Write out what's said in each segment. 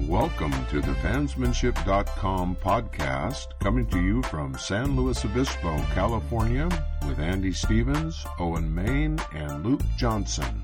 Welcome to the Fansmanship.com podcast, coming to you from San Luis Obispo, California, with Andy Stevens, Owen Main, and Luke Johnson.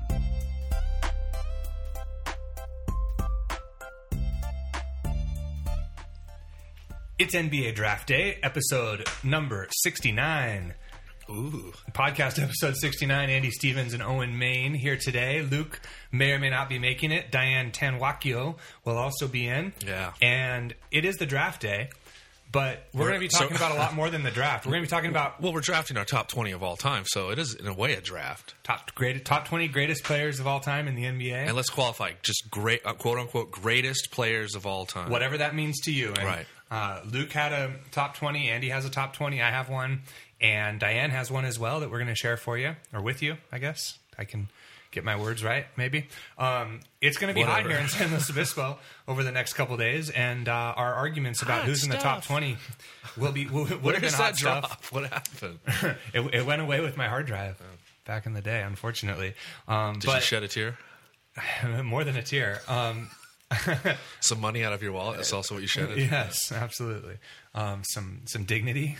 It's NBA Draft Day, episode number 69. Ooh. Podcast episode 69. Andy Stevens and Owen Main here today. Luke may or may not be making it. Diane Tanwakio will also be in. Yeah. And it is the draft day, but we're going to be talking about a lot more than the draft. We're going to be talking about... Well, we're drafting our top 20 of all time, so it is, in a way, a draft. Top 20 greatest players of all time in the NBA. And let's qualify, just great, quote-unquote, greatest players of all time. Whatever that means to you. And, right. Luke had a top 20. Andy has a top 20. I have one. And Diane has one as well that we're going to share for you, or with you, I guess. I can get my words right, maybe. It's going to be hot here in San Luis Obispo over the next couple days, and our arguments about who's in the top 20 would have been hot stuff. What happened? It went away with my hard drive back in the day, unfortunately. Did you shed a tear? More than a tear. Some money out of your wallet is also what you shedded? Yes, absolutely. Some dignity.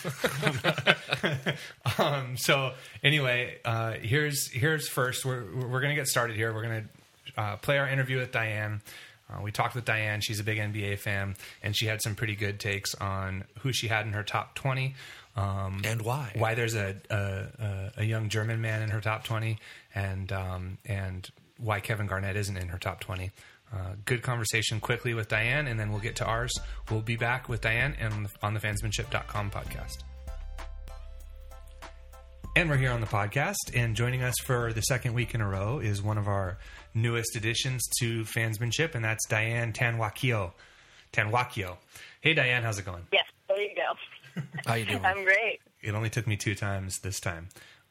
So anyway, here's first. We're going to get started here. We're going to play our interview with Diane. We talked with Diane. She's a big NBA fan, and she had some pretty good takes on who she had in her top 20. And why? Why there's a young German man in her top 20, and why Kevin Garnett isn't in her top 20. Good conversation quickly with Diane, and then we'll get to ours. We'll be back with Diane and on the Fansmanship.com podcast. And we're here on the podcast, and joining us for the second week in a row is one of our newest additions to Fansmanship, and that's Diane Tanwakio. Hey, Diane, how's it going? Yes, there you go. How you doing? I'm great. It only took me 2 times this time.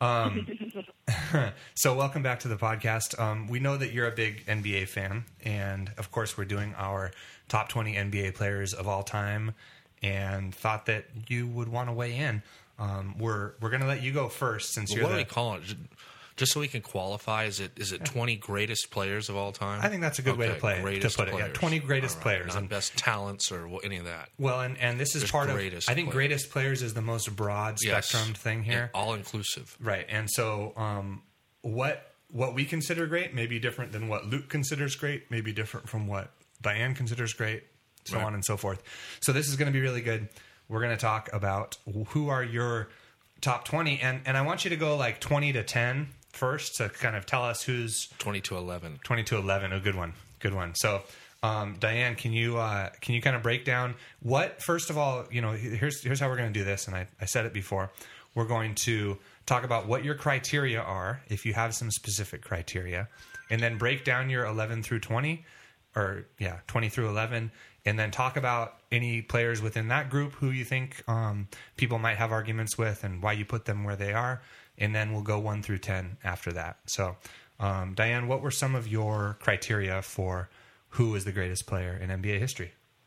So welcome back to the podcast. We know that you're a big NBA fan, and of course we're doing our top 20 NBA players of all time, and thought that you would want to weigh in. We're going to let you go first since you're what do we call it? Just so we can qualify, is it 20 greatest players of all time? I think that's a good way to put it. Yeah, 20 greatest players. Not best talents or any of that. Well, and this is Just part of... I think players. Greatest players is the most broad spectrum thing here. All-inclusive. Right, and so what we consider great may be different than what Luke considers great, may be different from what Diane considers great, so on and so forth. So this is going to be really good. We're going to talk about who are your top 20, and I want you to go like 20 to 10 first to kind of tell us who's 20 to 11. 20 to 11. A good one. So, Diane, can you kind of break down what? First of all, here's how we're going to do this. And I said it before. We're going to talk about what your criteria are, if you have some specific criteria, and then break down your 11 through 20, 20 through 11, and then talk about any players within that group who you think people might have arguments with and why you put them where they are. And then we'll go 1 through 10 after that. So, Diane, what were some of your criteria for who is the greatest player in NBA history?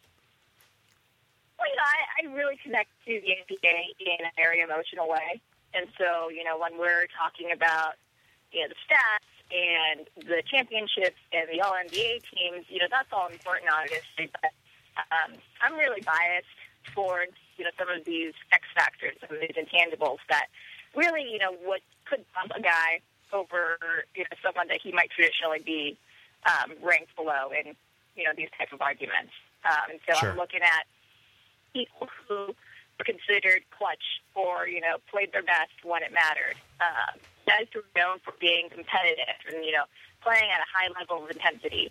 Well, I really connect to the NBA in a very emotional way. And so, when we're talking about, the stats and the championships and the All-NBA teams, that's all important, obviously. But I'm really biased towards, some of these X factors, some of these intangibles that really, what could bump a guy over, someone that he might traditionally be ranked below in, these type of arguments. And so Sure. I'm looking at people who were considered clutch or, played their best when it mattered. Guys who were known for being competitive and, playing at a high level of intensity.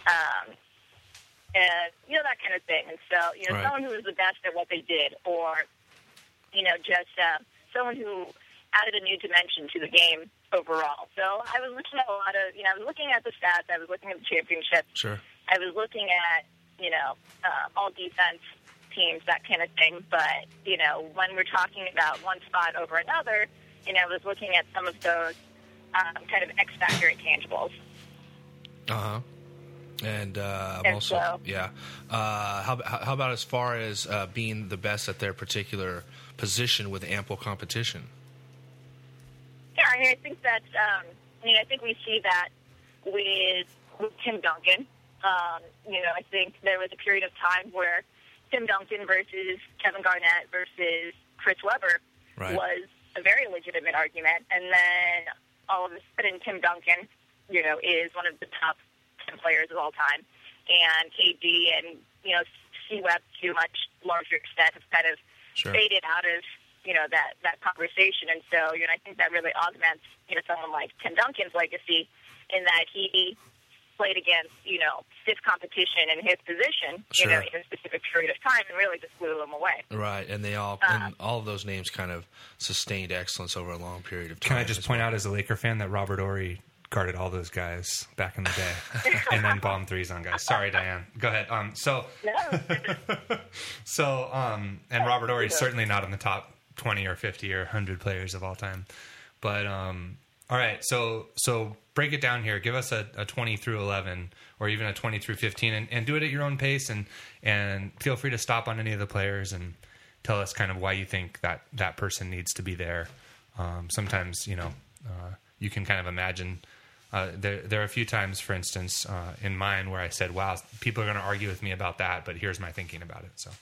And, that kind of thing. And so, Right. someone who was the best at what they did or, just someone who added a new dimension to the game overall. So I was looking at a lot of, I was looking at the stats, I was looking at the championships. Sure. I was looking at, all defense teams, that kind of thing. But, when we're talking about one spot over another, I was looking at some of those kind of X-factor intangibles. Uh-huh. And And also, so- yeah. How about as far as being the best at their particular position with ample competition? Yeah, I think that's, I think we see that with Tim Duncan. I think there was a period of time where Tim Duncan versus Kevin Garnett versus Chris Webber was a very legitimate argument. And then all of a sudden, Tim Duncan, is one of the top 10 players of all time. And KD and, C-Web, to a much larger extent, have kind of faded out of, that conversation. And so, I think that really augments, someone like Tim Duncan's legacy in that he played against, stiff competition in his position, in a specific period of time, and really just blew them away. Right, and and all of those names kind of sustained excellence over a long period of time. Can I just point out as a Laker fan that Robert Horry guarded all those guys back in the day and then bombed threes on guys. Sorry, Diane. Go ahead. And Robert Horry is certainly not in the top 20 or 50 or 100 players of all time. But, all right, so break it down here. Give us a 20 through 11 or even a 20 through 15 and do it at your own pace and feel free to stop on any of the players and tell us kind of why you think that person needs to be there. Sometimes, you can kind of imagine. There are a few times, for instance, in mine where I said, wow, people are going to argue with me about that, but here's my thinking about it. So,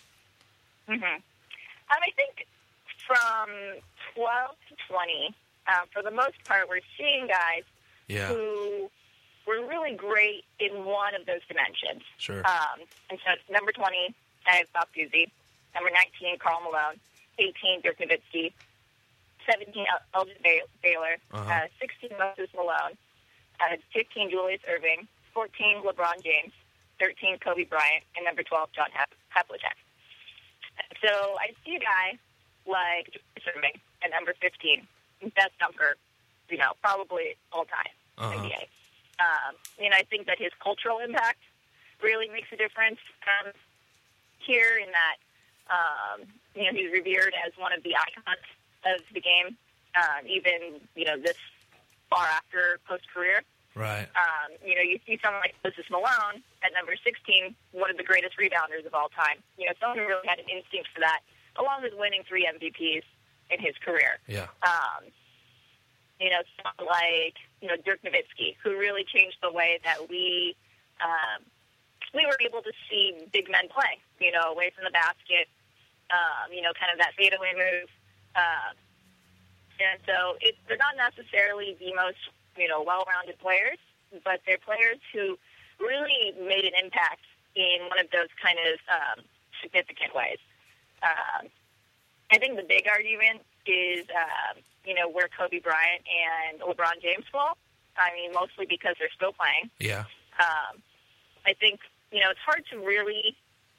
I think from 12 to 20, for the most part, we're seeing guys who were really great in one of those dimensions. Sure. And so number 20, I have Bob Cousy. Number 19, Karl Malone. 18, Dirk Nowitzki. 17, Elgin Baylor. 16, Moses Malone. 15, Julius Erving. 14, LeBron James. 13, Kobe Bryant. And number 12, John Havlicek. So I see a guy like Julius Erving at number 15. Best dunker, probably all time in the NBA. I think that his cultural impact really makes a difference here in that, he's revered as one of the icons of the game, even, this far after post-career. Right. You see someone like Moses Malone at number 16, one of the greatest rebounders of all time. Someone who really had an instinct for that, along with winning 3 MVPs in his career. Yeah. Someone like, Dirk Nowitzki, who really changed the way that we were able to see big men play, away from the basket, kind of that fadeaway move. And so they're not necessarily the most, well-rounded players, but they're players who really made an impact in one of those kind of significant ways. I think the big argument is, where Kobe Bryant and LeBron James fall. I mean, mostly because they're still playing. Yeah. I think, it's hard to really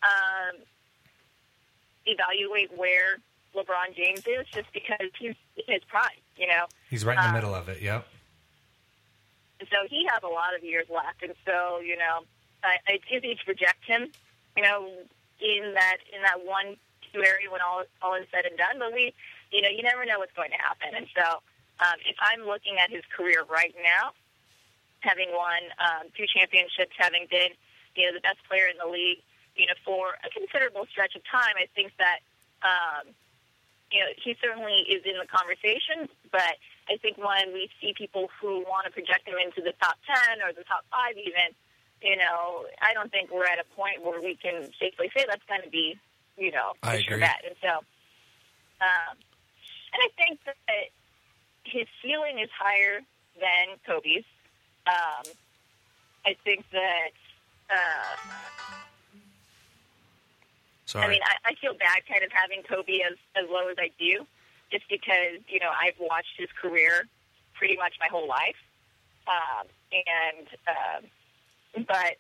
evaluate where LeBron James is just because he's in his prime, He's right in the middle of it, yep. And so he has a lot of years left. And so, it's easy to project him, in that 1-2 area when all is said and done. But you never know what's going to happen. And so if I'm looking at his career right now, having won 2 championships, having been, the best player in the league, for a considerable stretch of time, I think that, he certainly is in the conversation. But I think when we see people who want to project him into the top 10 or the top 5 even, I don't think we're at a point where we can safely say that's going to be, I a sure agree. bet. And so, and I think that his ceiling is higher than Kobe's. I think that, Sorry. I mean, I feel bad kind of having Kobe as low as I do, just because, I've watched his career pretty much my whole life. But,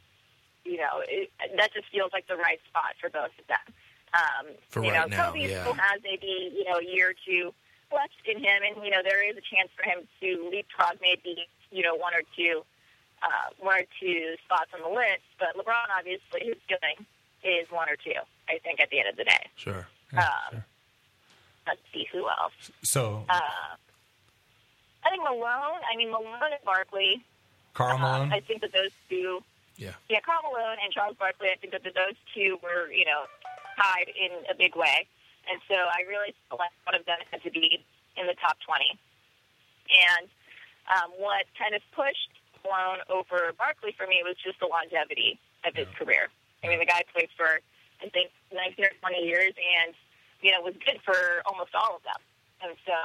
that just feels like the right spot for both of them. For right now, Kobe yeah. still has maybe, a year or two left in him, and, there is a chance for him to leapfrog maybe, one or two spots on the list. But LeBron, obviously, his ceiling is 1 or 2, I think, at the end of the day. Sure. Sure. Let's see, who else? So, I think Malone and Barkley. Karl Malone? I think that those two. Yeah. Yeah, Karl Malone and Charles Barkley, I think that those two were, tied in a big way. And so I really felt like one of them had to be in the top 20. And what kind of pushed Malone over Barkley for me was just the longevity of his career. I mean, the guy played for, I think, 19 or 20 years and, was good for almost all of them. And so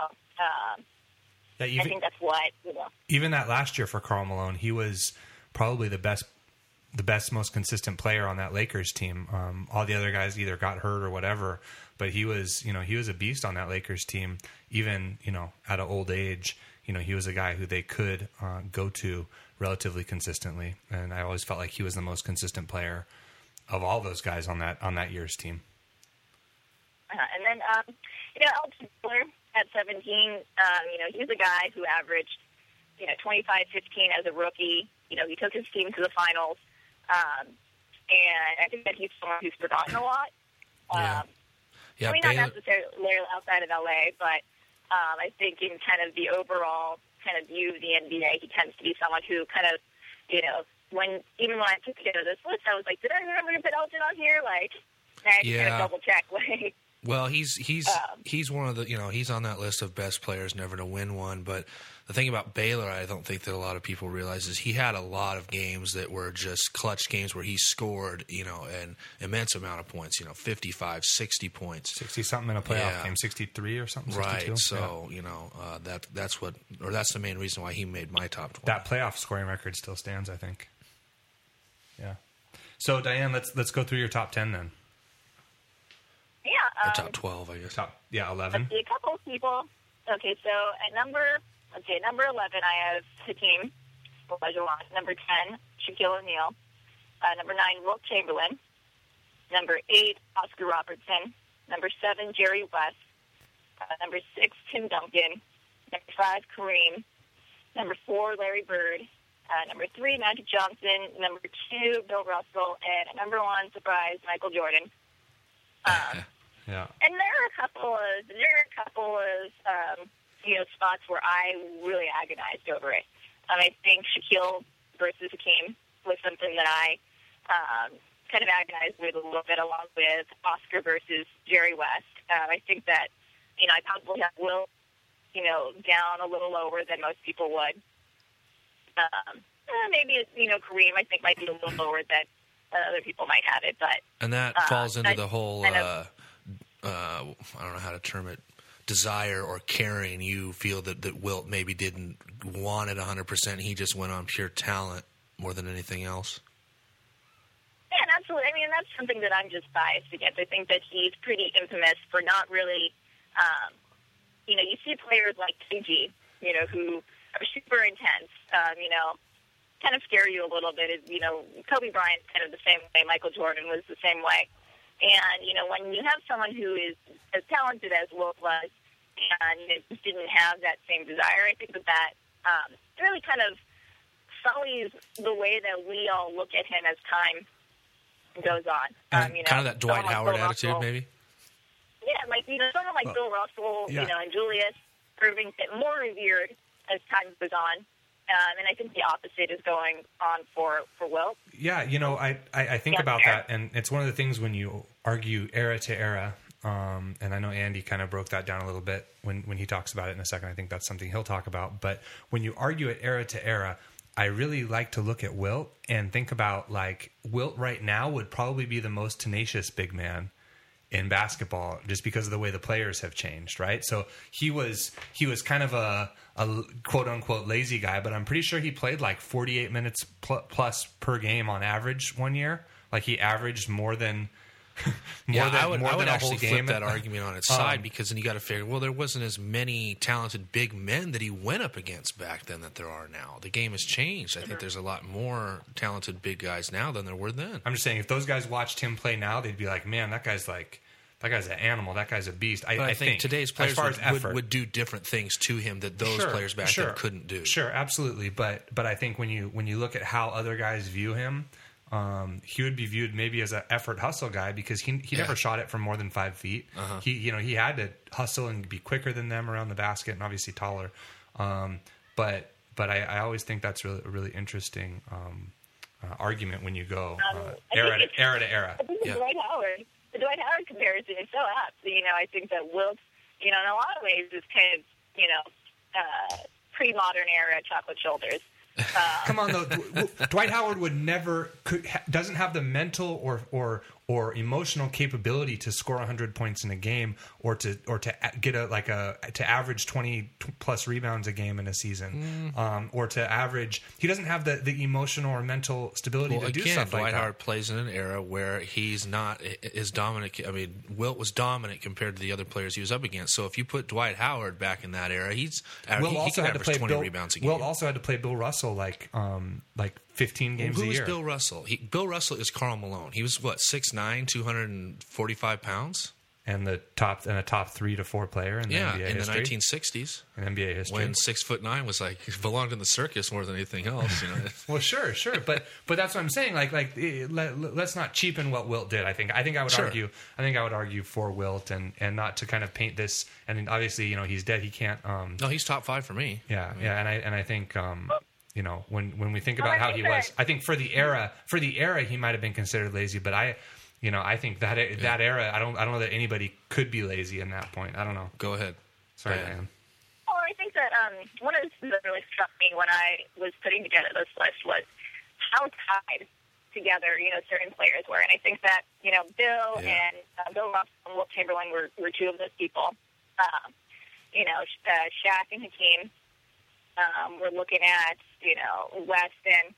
I think that's what, Even that last year for Karl Malone, he was probably the best, most consistent player on that Lakers team. All the other guys either got hurt or whatever, but he was a beast on that Lakers team. Even, at an old age, he was a guy who they could go to relatively consistently. And I always felt like he was the most consistent player of all those guys on that year's team. And then, Elgin Baylor at 17, he was a guy who averaged, 25-15 as a rookie. He took his team to the finals. And I think that he's someone who's forgotten a lot. Yeah, I mean, not necessarily outside of LA, but I think in kind of the overall kind of view of the NBA, he tends to be someone who kind of, when I put together this list, I was like, did I remember to put Elgin on here? Like, I kind of double check. Like, well, he's one of the, he's on that list of best players never to win one. But the thing about Baylor, I don't think that a lot of people realize, is he had a lot of games that were just clutch games where he scored, an immense amount of points, 55, 60 points. 60-something in a playoff game, 63 or something, 62. Right, so, that's the main reason why he made my top 20. That playoff scoring record still stands, I think. Yeah. So, Diane, let's go through your top 10 then. Yeah. Or top 12, I guess. 11. Let's see, a couple of people. Okay, so at number 11, I have Hakeem Olajuwon. Number 10, Shaquille O'Neal. Number 9, Wilt Chamberlain. Number 8, Oscar Robertson. Number 7, Jerry West. Number 6, Tim Duncan. Number 5, Kareem. Number 4, Larry Bird. Number 3, Magic Johnson. Number 2, Bill Russell. And number 1, surprise, Michael Jordan. Yeah. And there are a couple of spots where I really agonized over it. I think Shaquille versus Hakeem was something that I kind of agonized with a little bit, along with Oscar versus Jerry West. I think that, I probably have Wilt, down a little lower than most people would. Maybe, Kareem, I think, might be a little lower than other people might have it. But and that falls into the whole, I don't know how to term it, desire or caring. You feel that Wilt maybe didn't want it 100%. He just went on pure talent more than anything else. Yeah, absolutely. I mean, that's something that I'm just biased against. I think that he's pretty infamous for not really, you see players like KG, who are super intense, kind of scare you a little bit. Kobe Bryant's kind of the same way. Michael Jordan was the same way. And, when you have someone who is as talented as Wilt was and just didn't have that same desire, I think that really kind of sullies the way that we all look at him as time goes on. Kind of that Dwight Howard attitude, maybe? Yeah, someone like Bill Russell, and Julius Irving get more revered as time goes on. And I think the opposite is going on for Wilt. Yeah, I think about that, and it's one of the things when you argue era to era, and I know Andy kind of broke that down a little bit when he talks about it in a second. I think that's something he'll talk about. But when you argue it era to era, I really like to look at Wilt and think about, like, Wilt right now would probably be the most tenacious big man in basketball, just because of the way the players have changed, right? So he was kind of a quote unquote lazy guy, but I'm pretty sure he played like 48 minutes plus per game on average one year. Like, he averaged more than I would actually flip that argument on its side, because then you got to figure, well, there wasn't as many talented big men that he went up against back then that there are now. The game has changed. I think there's a lot more talented big guys now than there were then. I'm just saying, if those guys watched him play now, they'd be like, man, that guy's an animal. That guy's a beast. I think today's players would do different things to him that those players back then couldn't do. Sure, absolutely. But I think when you look at how other guys view him, he would be viewed maybe as an effort hustle guy, because he never shot it from more than 5 feet. Uh-huh. He had to hustle and be quicker than them around the basket, and obviously taller. But I always think that's a really interesting argument when you go era to era. I think the Dwight Howard comparison is so apt. I think that Wilt, in a lot of ways, is kind of pre-modern era chocolate shoulders. Come on, though. Dwight Howard would never doesn't have the mental or emotional capability to score 100 points in a game or to get to average 20 plus rebounds a game in a season, or to average. He doesn't have the emotional or mental stability to do stuff like that. Dwight Howard plays in an era where he's not as dominant. I mean, Wilt was dominant compared to the other players he was up against. So if you put Dwight Howard back in that era, he could average 20 rebounds a game. Wilt also had to play Bill Russell like 15 games a year. Who is Bill Russell? Bill Russell is Karl Malone. He was 6'9", 245 pounds, and a top 3 to 4 player in the NBA in history. the 1960s, in NBA history, when 6'9" was belonged in the circus more than anything else. Well, sure, but that's what I'm saying. Let's not cheapen what Wilt did. I think I would argue for Wilt and not to kind of paint this. And obviously, he's dead. He can't. No, he's top 5 for me. Yeah, and I think. When we think about how he was, I think for the era, he might have been considered lazy. But I think that era, I don't know that anybody could be lazy in that point. I don't know. Go ahead. Sorry, Diane. Well, I think that one of the things that really struck me when I was putting together this list was how tied together, certain players were. And I think that, Bill and Bill Russell and Wilt Chamberlain were two of those people. Shaq and Hakeem. We're looking at, West and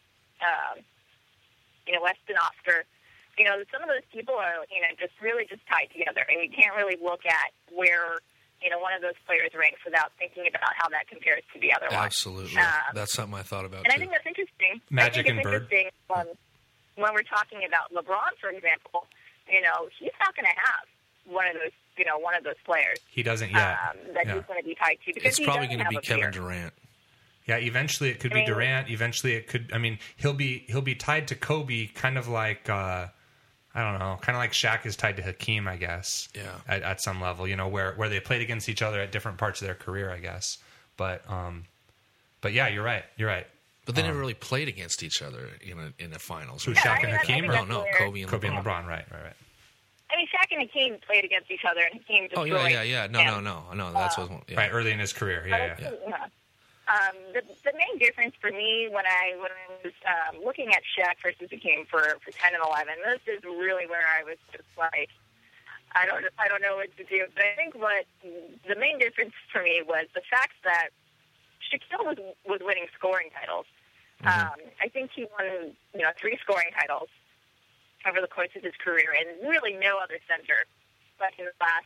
Oscar. Some of those people are, just really just tied together. And you can't really look at where, one of those players ranks without thinking about how that compares to the other one. Absolutely. That's something I thought about, and too. I think that's interesting. Magic and Bird. When we're talking about LeBron, for example, he's not going to have one of those players. He doesn't yet. That he's going to be tied to. Because it's probably going to be Kevin Durant. Yeah, eventually it could be Durant. Eventually it could. I mean, he'll be tied to Kobe, kind of like I don't know, kind of like Shaq is tied to Hakeem, I guess. Yeah. At some level, where they played against each other at different parts of their career, I guess. But yeah, you're right. But they never really played against each other in the finals. Who, Shaq and Hakeem? No, Kobe and LeBron. Right. I mean, Shaq and Hakeem played against each other, and Hakeem destroyed. Oh yeah. No. That's what. Yeah. Right, early in his career. Yeah. The main difference for me when I was looking at Shaq versus Hakeem for 10 and 11, this is really where I was just like, I don't know what to do. But I think what the main difference for me was the fact that Shaquille was winning scoring titles. I think he won 3 scoring titles over the course of his career, and really no other center but in the last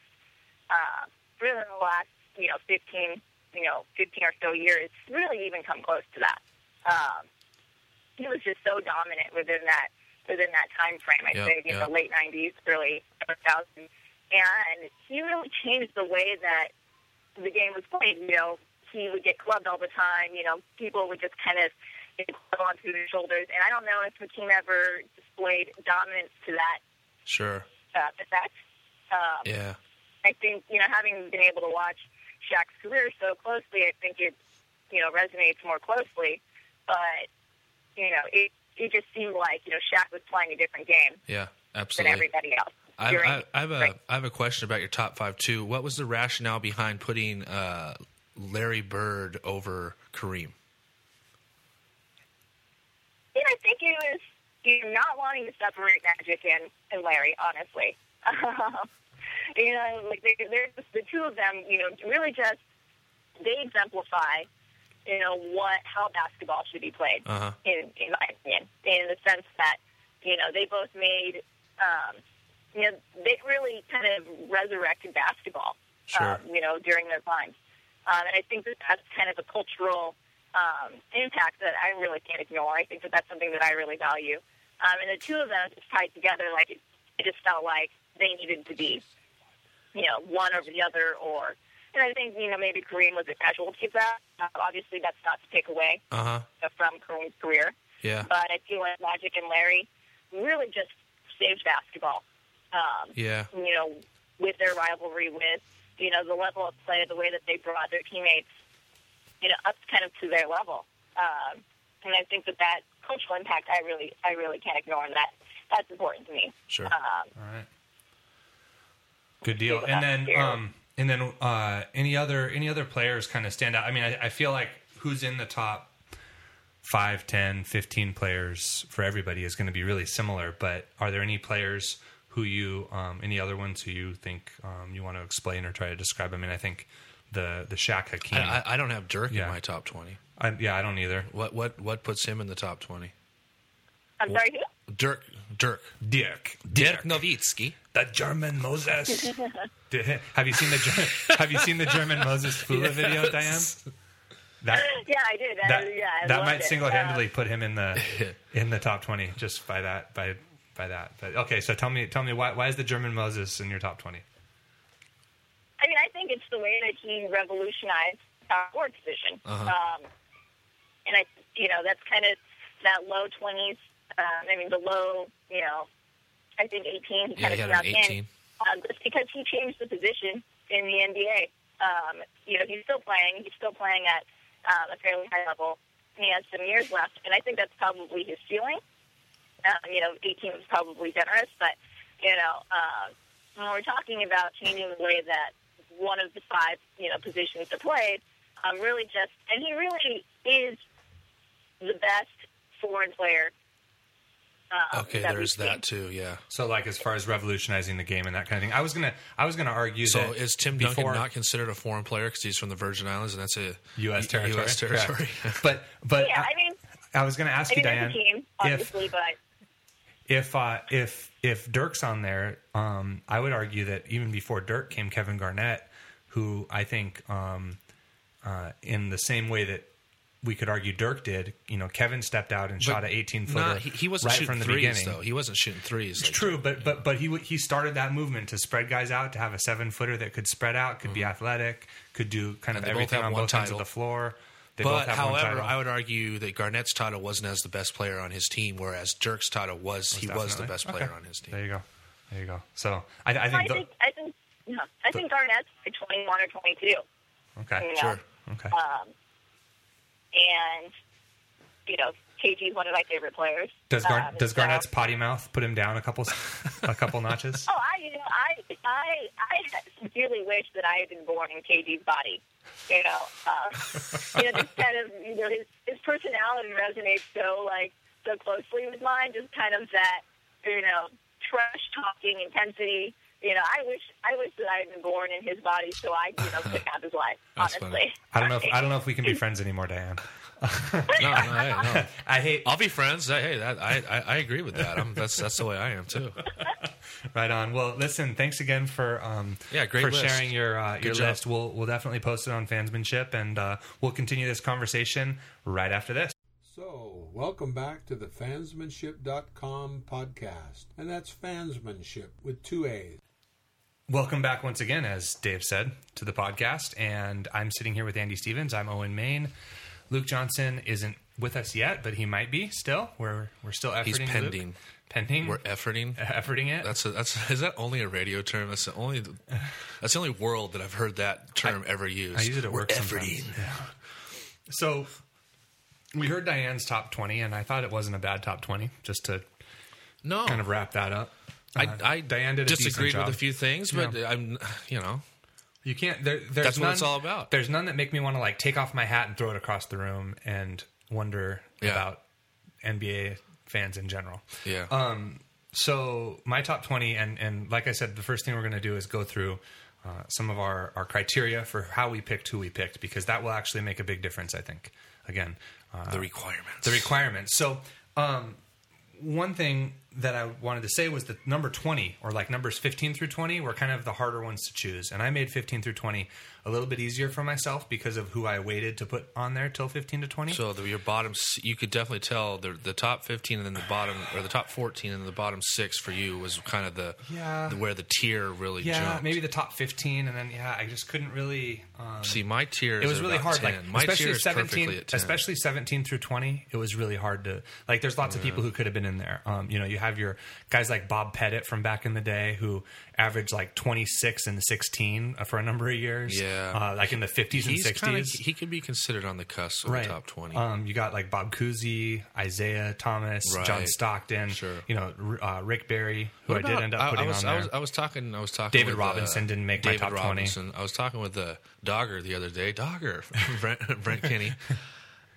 15 or so years really even come close to that. He was just so dominant within that time frame. I'd say the late 90s, early 2000s, and he really changed the way that the game was played. He would get clubbed all the time. People would just kind of club onto his shoulders, and I don't know if Hakeem ever displayed dominance to that. Sure. Effect. I think having been able to watch Shaq's career so closely, I think it, resonates more closely. But, it just seemed like, Shaq was playing a different game. Yeah, absolutely. Than everybody else. I have a question about your top 5 too. What was the rationale behind putting Larry Bird over Kareem? I think it was not wanting to separate Magic and Larry, honestly. They're the two of them, really just, they exemplify, how basketball should be played, in my opinion, in the sense that, they both made, they really kind of resurrected basketball, sure. During their times. And I think that's kind of a cultural impact that I really can't ignore. I think that's something that I really value. And the two of them just tied together, it just felt like they needed to be, one over the other, and I think, maybe Kareem was a casualty of that. Obviously, that's not to take away from Kareem's career. Yeah. But I feel like Magic and Larry really just saved basketball. With their rivalry, with, the level of play, the way that they brought their teammates, up kind of to their level. And I think that cultural impact, I really can't ignore, and that's important to me. Sure. All right. Good deal. And then any other players kind of stand out? I mean, I feel like who's in the top 5, 10, 15 players for everybody is going to be really similar. But are there any players who you, any other ones who you think you want to explain or try to describe? I mean, I think the Shaq Hakeem. I don't have Dirk in my top 20. I don't either. What puts him in the top 20? I'm sorry, who? Dirk Nowitzki, the German Moses. Have you seen the German Moses Fula video, Diane? Yeah, I did. That might single-handedly put him in the top 20 just by that. But okay, so tell me why is the German Moses in your top 20? I mean, I think it's the way that he revolutionized our forward position, and that's kind of that low 20s. The low, I think 18. He kind of got an 18. Just because he changed the position in the NBA. He's still playing at a fairly high level. He has some years left, and I think that's probably his ceiling. 18 was probably generous, but when we're talking about changing the way that one of the 5 positions are played, he really is the best foreign player. Okay, there's that too. Yeah. So, like, as far as revolutionizing the game and that kind of thing, I was gonna argue. So, that is Tim Duncan not considered a foreign player because he's from the Virgin Islands and that's a U.S. territory? U.S. territory. but yeah, I was going to ask you, Diane, team, obviously, if Dirk's on there, I would argue that even before Dirk came Kevin Garnett, who I think, in the same way that we could argue Dirk did, Kevin stepped out and shot an 18-footer. He wasn't right shooting from the threes, beginning. though. He wasn't shooting threes. It's true, but he started that movement to spread guys out, to have a 7-footer that could spread out, could be athletic, could do kind of everything on both ends of the floor. However, I would argue that Garnett's title wasn't as the best player on his team, whereas Dirk's title was the best player on his team. There you go. So I think Garnett's like 21 or 22. Okay, sure. Okay. And KG's one of my favorite players. Does Garnett's potty mouth put him down a couple notches? Oh, I sincerely wish that I had been born in KG's body. Just kind of his personality resonates so closely with mine. Just kind of that trash talking intensity. I wish that I had been born in his body so I could have his life. Honestly, I don't know if we can be friends anymore, Diane. No. I'll be friends. Hey, I agree with that. That's the way I am too. Right on. Well, listen. Thanks again for great list. sharing your list. We'll definitely post it on Fansmanship, and we'll continue this conversation right after this. So, welcome back to the Fansmanship.com podcast, and that's Fansmanship with 2 A's. Welcome back once again, as Dave said, to the podcast, and I'm sitting here with Andy Stevens. I'm Owen Main. Luke Johnson isn't with us yet, but he might be still. We're still efforting. He's pending. Luke. Pending. We're efforting. Efforting it. Is that only a radio term? That's the only world that I've heard that term ever used. I use it at work sometimes. Yeah. So we heard Diane's top 20, and I thought it wasn't a bad top 20. Just to kind of wrap that up. I Diane did disagreed with a few things, but I'm you can't. That's what it's all about. There's none that make me want to take off my hat and throw it across the room and wonder about NBA fans in general. Yeah. So my top 20, and like I said, the first thing we're going to do is go through some of our criteria for how we picked who we picked, because that will actually make a big difference, I think. Again, the requirements. The requirements. So one thing that I wanted to say was that number 20, or numbers 15 through 20, were kind of the harder ones to choose. And I made 15 through 20 a little bit easier for myself because of who I waited to put on there till 15 to 20. So your bottom, you could definitely tell the top 15 and then the bottom, or the top 14 and the bottom 6 for you was kind of where the tier really jumped. Maybe the top 15, and then I just couldn't really see my tier. It was really hard. 10. My tier is perfectly at 10. Especially 17 through 20. It was really hard to There's lots of people who could have been in there. You have your guys like Bob Pettit from back in the day who averaged 26 and 16 for a number of years. Yeah, in the 50s and 60s. He could be considered on the cusp of the top 20. You got Bob Cousy, Isaiah Thomas, John Stockton. Sure. Rick Barry, who I did end up putting on there. I was talking. David with, Robinson didn't make my top 20. I was talking with Dogger the other day. Dogger, Brent Kinney.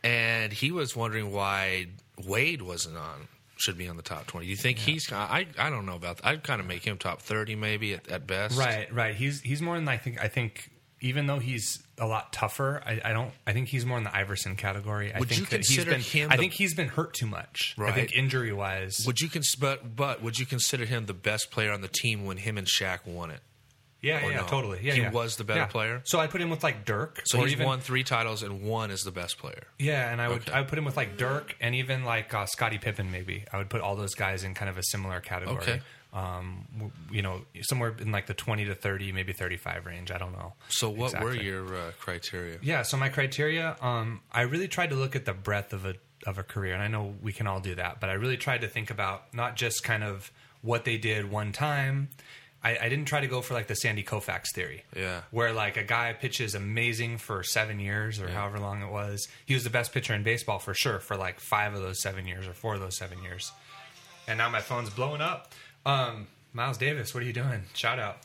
And he was wondering why Wade should be on the top 20. Do you think he's? I don't know about that. I'd kind of make him top 30 maybe at best. Right. He's more than I think. Even though he's a lot tougher, I think he's more in the Iverson category. I think he's been hurt too much. Right. I think injury wise. Would you consider him the best player on the team when him and Shaq won it? Yeah, totally. Yeah, he was the better player. So I put him with like Dirk. So he's won 3 titles and one is the best player. Yeah, and I would put him with like Dirk and even like Scottie Pippen. Maybe I would put all those guys in kind of a similar category. Okay. Somewhere in like the 20 to 30, maybe 35 range. I don't know. So what were your criteria? Yeah, so my criteria, I really tried to look at the breadth of a career, and I know we can all do that, but I really tried to think about not just kind of what they did one time. I didn't try to go for like the Sandy Koufax theory, where like a guy pitches amazing for 7 years or however long it was. He was the best pitcher in baseball for sure for like 5 of those 7 years or 4 of those 7 years. And now my phone's blowing up. Miles Davis, what are you doing? Shout out.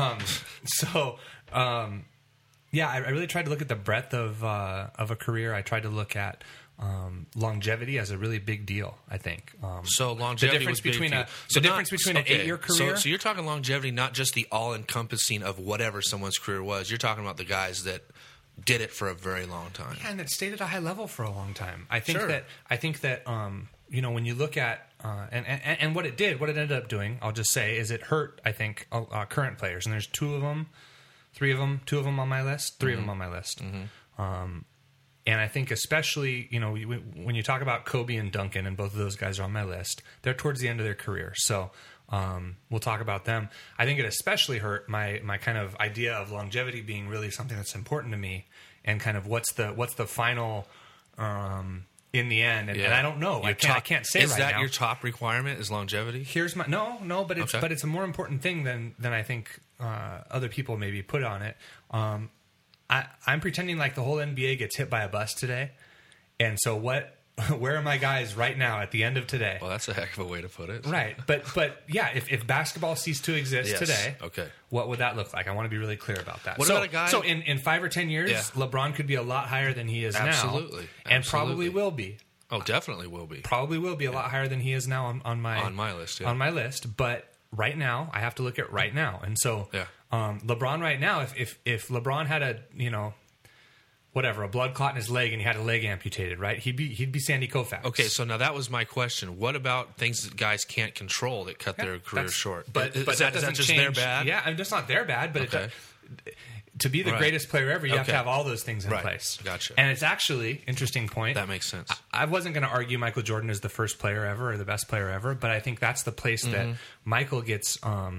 I really tried to look at the breadth of a career. I tried to look at longevity as a really big deal, I think. So longevity the difference between an 8-year career. So you're talking longevity, not just the all-encompassing of whatever someone's career was. You're talking about the guys that did it for a very long time. Yeah, and that stayed at a high level for a long time. I think that when you look at and what it ended up doing, I'll just say, is it hurt, I think, current players. And there's 2 of them, 3 of them, 2 of them on my list, 3 of them on my list. Mm-hmm. And I think especially, when you talk about Kobe and Duncan, and both of those guys are on my list, they're towards the end of their career. So we'll talk about them. I think it especially hurt my kind of idea of longevity being really something that's important to me, and kind of what's the final in the end. And I don't know. I can't say right now. Is that your top requirement? Is longevity? Here's my no, but it's a more important thing than I think other people maybe put on it. I'm pretending like the whole NBA gets hit by a bus today, and so where are my guys right now at the end of today? Well, that's a heck of a way to put it. Right, but yeah, if basketball ceased to exist today, what would that look like? I want to be really clear about that. What about a guy? So in 5 or 10 years, LeBron could be a lot higher than he is now, and probably will be. Oh, definitely will be. Probably will be a lot higher than he is now on my list. On my list, but right now, I have to look at right now, and so LeBron right now, if LeBron had a blood clot in his leg and he had a leg amputated, right? He'd be Sandy Koufax. Okay, so now that was my question. What about things that guys can't control that cut their career short? But is that just change their bad? Yeah, I mean, that's not their bad, but to be the greatest player ever, you have to have all those things in place. Gotcha. And it's actually, interesting point. That makes sense. I wasn't going to argue Michael Jordan is the first player ever or the best player ever, but I think that's the place that Michael gets...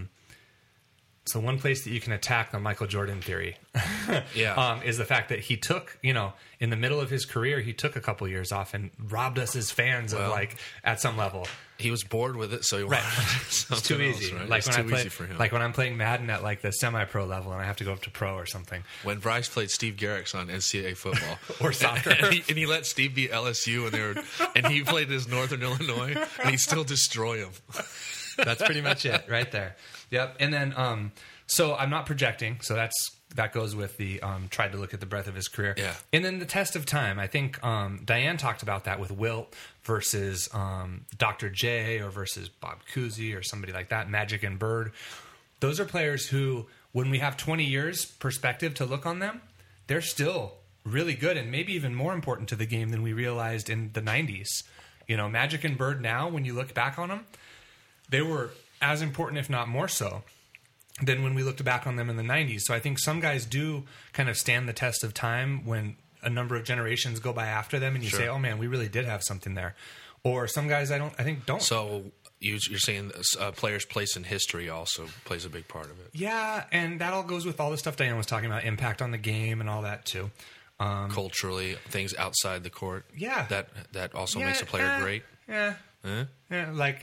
So one place that you can attack the Michael Jordan theory is the fact that he took, in the middle of his career, he took a couple years off and robbed us as fans of at some level. He was bored with it, so he wanted it's too easy. Else, right? Like it's when too easy for him. Like when I'm playing Madden at like the semi-pro level and I have to go up to pro or something. When Bryce played Steve Garrix on NCAA football or soccer, and he let Steve beat LSU and he played his Northern Illinois, and he'd still destroy him. That's pretty much it, right there. Yep. And then, so I'm not projecting. So that goes with the tried to look at the breadth of his career. Yeah. And then the test of time. I think Diane talked about that with Wilt versus Dr. J or versus Bob Cousy or somebody like that, Magic and Bird. Those are players who, when we have 20 years perspective to look on them, they're still really good and maybe even more important to the game than we realized in the 90s. Magic and Bird now, when you look back on them, they were as important, if not more so, than when we looked back on them in the 90s. So I think some guys do kind of stand the test of time when a number of generations go by after them and you say, oh man, we really did have something there. Or some guys I think don't. So you're saying players' place in history also plays a big part of it. Yeah, and that all goes with all the stuff Diane was talking about, impact on the game and all that too. Culturally, things outside the court. Yeah. That also makes a player great. Yeah. Yeah, like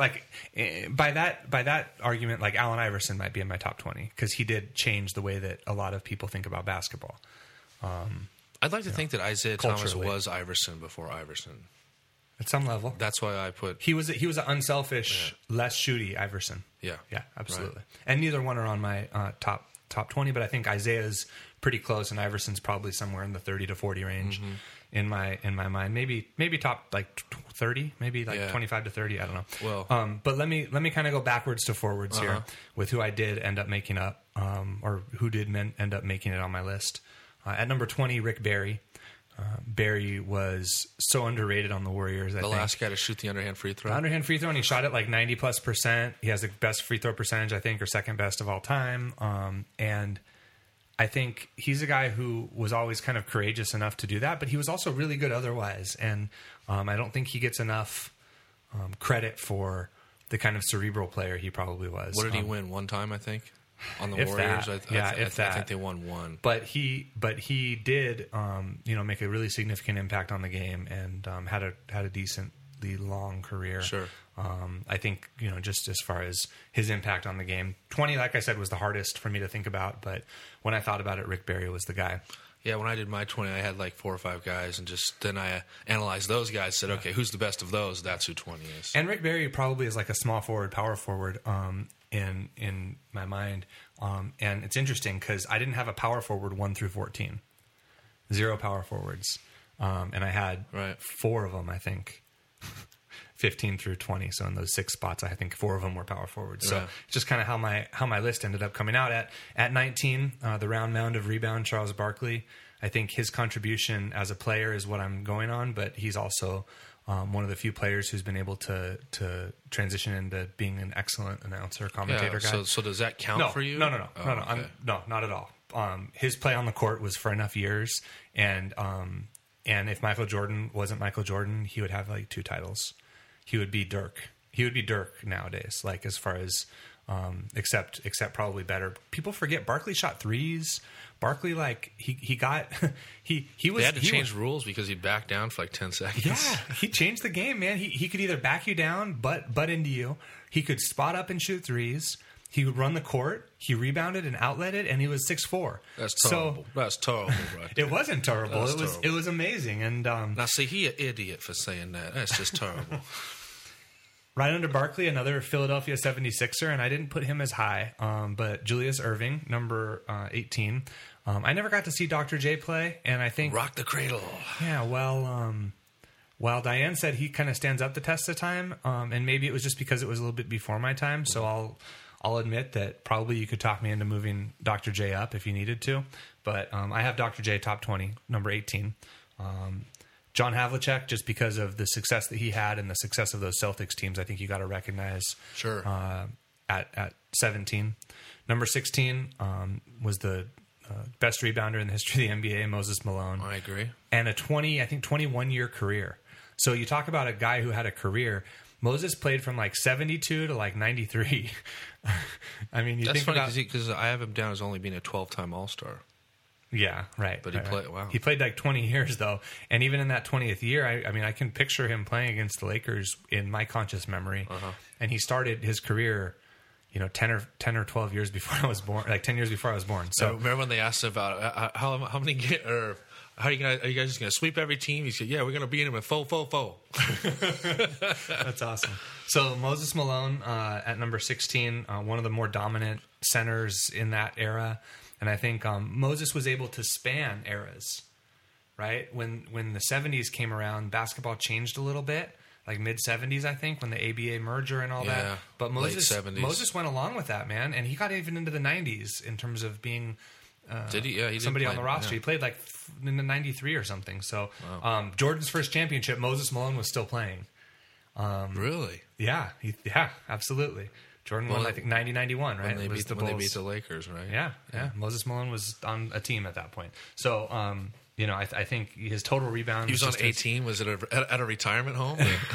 by that argument, like Allen Iverson might be in my top 20 because he did change the way that a lot of people think about basketball. I'd like to think that Isaiah Thomas was Iverson before Iverson. At some level, that's why I put he was an unselfish, less shooty Iverson. Yeah, absolutely. Right. And neither one are on my top 20, but I think Isaiah's pretty close, and Iverson's probably somewhere in the 30 to 40 range in my mind. Maybe top like 30, maybe like 25 to 30. I don't know. Well, but let me kind of go backwards to forwards here with who I did end up making up, or who did end up making it on my list. At number 20, Rick Barry. Barry was so underrated on the Warriors. I think. Last guy to shoot the underhand free throw. Underhand free throw, and he shot it like 90+%. He has the best free throw percentage, I think, or second best of all time. And I think he's a guy who was always kind of courageous enough to do that, but he was also really good otherwise. And I don't think he gets enough credit for the kind of cerebral player he probably was. What did he win? One time, I think, on the if Warriors. That, I think they won one. But he did, make a really significant impact on the game and had a decently long career. Sure. I think, just as far as his impact on the game, 20, like I said, was the hardest for me to think about. But when I thought about it, Rick Barry was the guy. Yeah, when I did my 20, I had like 4 or 5 guys, and then I analyzed those guys, said, okay, who's the best of those? That's who 20 is. And Rick Barry probably is like a small forward, power forward in my mind. And it's interesting because I didn't have a power forward 1 through 14. 0 power forwards. And I had 4 of them, I think. 15 through 20. So in those 6 spots, I think 4 of them were power forwards. So just kind of how my list ended up coming out at 19, the round mound of rebound, Charles Barkley. I think his contribution as a player is what I'm going on, but he's also one of the few players who's been able to transition into being an excellent announcer, commentator guy. So does that count for you? No. Okay. No, not at all. His play on the court was for enough years, and if Michael Jordan wasn't Michael Jordan, he would have like 2 titles. He would be Dirk. He would be Dirk nowadays, like as far as except probably better. People forget Barkley shot threes. Barkley, like he got he was. They had to change rules because he'd back down for like 10 seconds. Yeah, he changed the game, man. He could either back you down, butt into you. He could spot up and shoot threes. He would run the court. He rebounded and outletted, and he was 6'4". That's terrible. That's terrible, right? It wasn't terrible. It was amazing. And now, see, he an idiot for saying that. That's just terrible. Right under Barkley, another Philadelphia 76er, and I didn't put him as high, but Julius Erving, number 18. I never got to see Dr. J play, and I think... Rock the cradle. Yeah, while Diane said he kind of stands up the test of time, and maybe it was just because it was a little bit before my time, so I'll admit that probably you could talk me into moving Dr. J up if you needed to, but I have Dr. J top 20, number 18. John Havlicek, just because of the success that he had and the success of those Celtics teams, I think you got to recognize. Sure. At 17, number 16 was the best rebounder in the history of the NBA, Moses Malone. I agree. And a 21 year career. So you talk about a guy who had a career. Moses played from like 72 to like 93. I mean, that's funny because I have him down as only being a 12-time All-Star. Yeah, right. But he played. Wow. He played like 20 years though, and even in that 20th year, I mean, I can picture him playing against the Lakers in my conscious memory. And he started his career, 10 or 12 years before I was born, like 10 years before I was born. So remember when they asked about how many are you guys just going to sweep every team? He said, "Yeah, we're going to beat him at 4-4-4." That's awesome. So Moses Malone at number 16, one of the more dominant centers in that era. And I think Moses was able to span eras, right? When the 70s came around, basketball changed a little bit, like mid-70s, I think, when the ABA merger and all that. But Moses went along with that, man. And he got even into the 90s in terms of being did he? Yeah, he somebody did on the roster. Yeah. He played like in the 93 or something. So Jordan's first championship, Moses Malone was still playing. Really? Yeah, absolutely. Jordan won, I think, 90-91, right? When they beat the Lakers, right? Yeah. Moses Malone was on a team at that point. So, I think his total rebounds... He was on 18? Was it at a retirement home?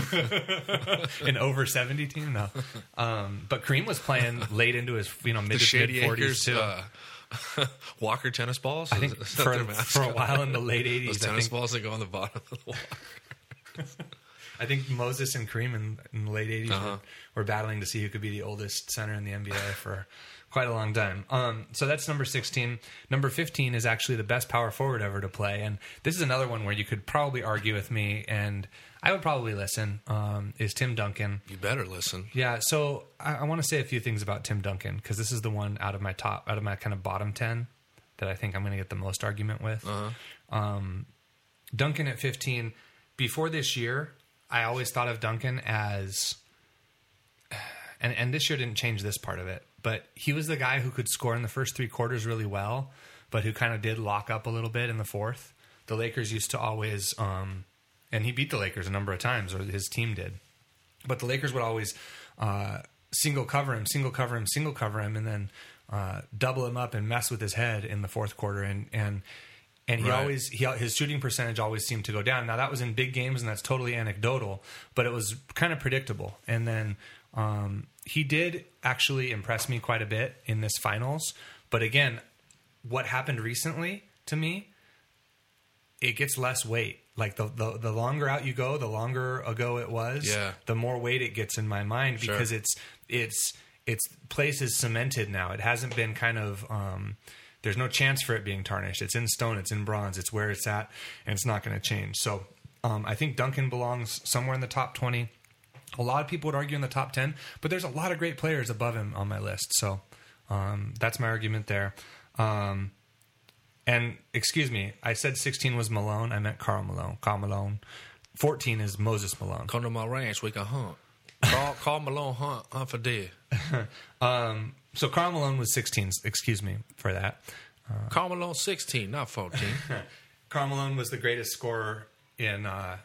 An over 70 team? No. But Kareem was playing late into his mid-40s, too. Walker tennis balls? I think for a while in the late 80s. Those tennis balls that go on the bottom of the water. I think Moses and Kareem in the late 80s were battling to see who could be the oldest center in the NBA for quite a long time. So that's number 16. Number 15 is actually the best power forward ever to play. And this is another one where you could probably argue with me, and I would probably listen, is Tim Duncan. You better listen. Yeah, so I want to say a few things about Tim Duncan, because this is the one out of my kind of bottom 10 that I think I'm going to get the most argument with. Duncan at 15. Before this year, I always thought of Duncan as, and this year didn't change this part of it, but he was the guy who could score in the first 3 quarters really well, but who kind of did lock up a little bit in the fourth. The Lakers used to always, and he beat the Lakers a number of times, or his team did, but the Lakers would always single cover him, and then double him up and mess with his head in the fourth quarter, and he always his shooting percentage always seemed to go down. Now that was in big games, and that's totally anecdotal, but it was kind of predictable. And then he did actually impress me quite a bit in this finals. But again, what happened recently to me, it gets less weight. Like the longer out you go, the longer ago it was, the more weight it gets in my mind, because its place is cemented now. It hasn't been kind of there's no chance for it being tarnished. It's in stone, it's in bronze, it's where it's at, and it's not going to change. So I think Duncan belongs somewhere in the top 20. A lot of people would argue in the top 10, but there's a lot of great players above him on my list. So that's my argument there. And excuse me, I said 16 was Malone. I meant Karl Malone. Karl Malone. 14 is Moses Malone. Come to my ranch, we can hunt. Karl Malone hunt for deer. So Karl Malone was 16. Excuse me for that. Karl Malone 16, not 14. Karl Malone was the greatest scorer in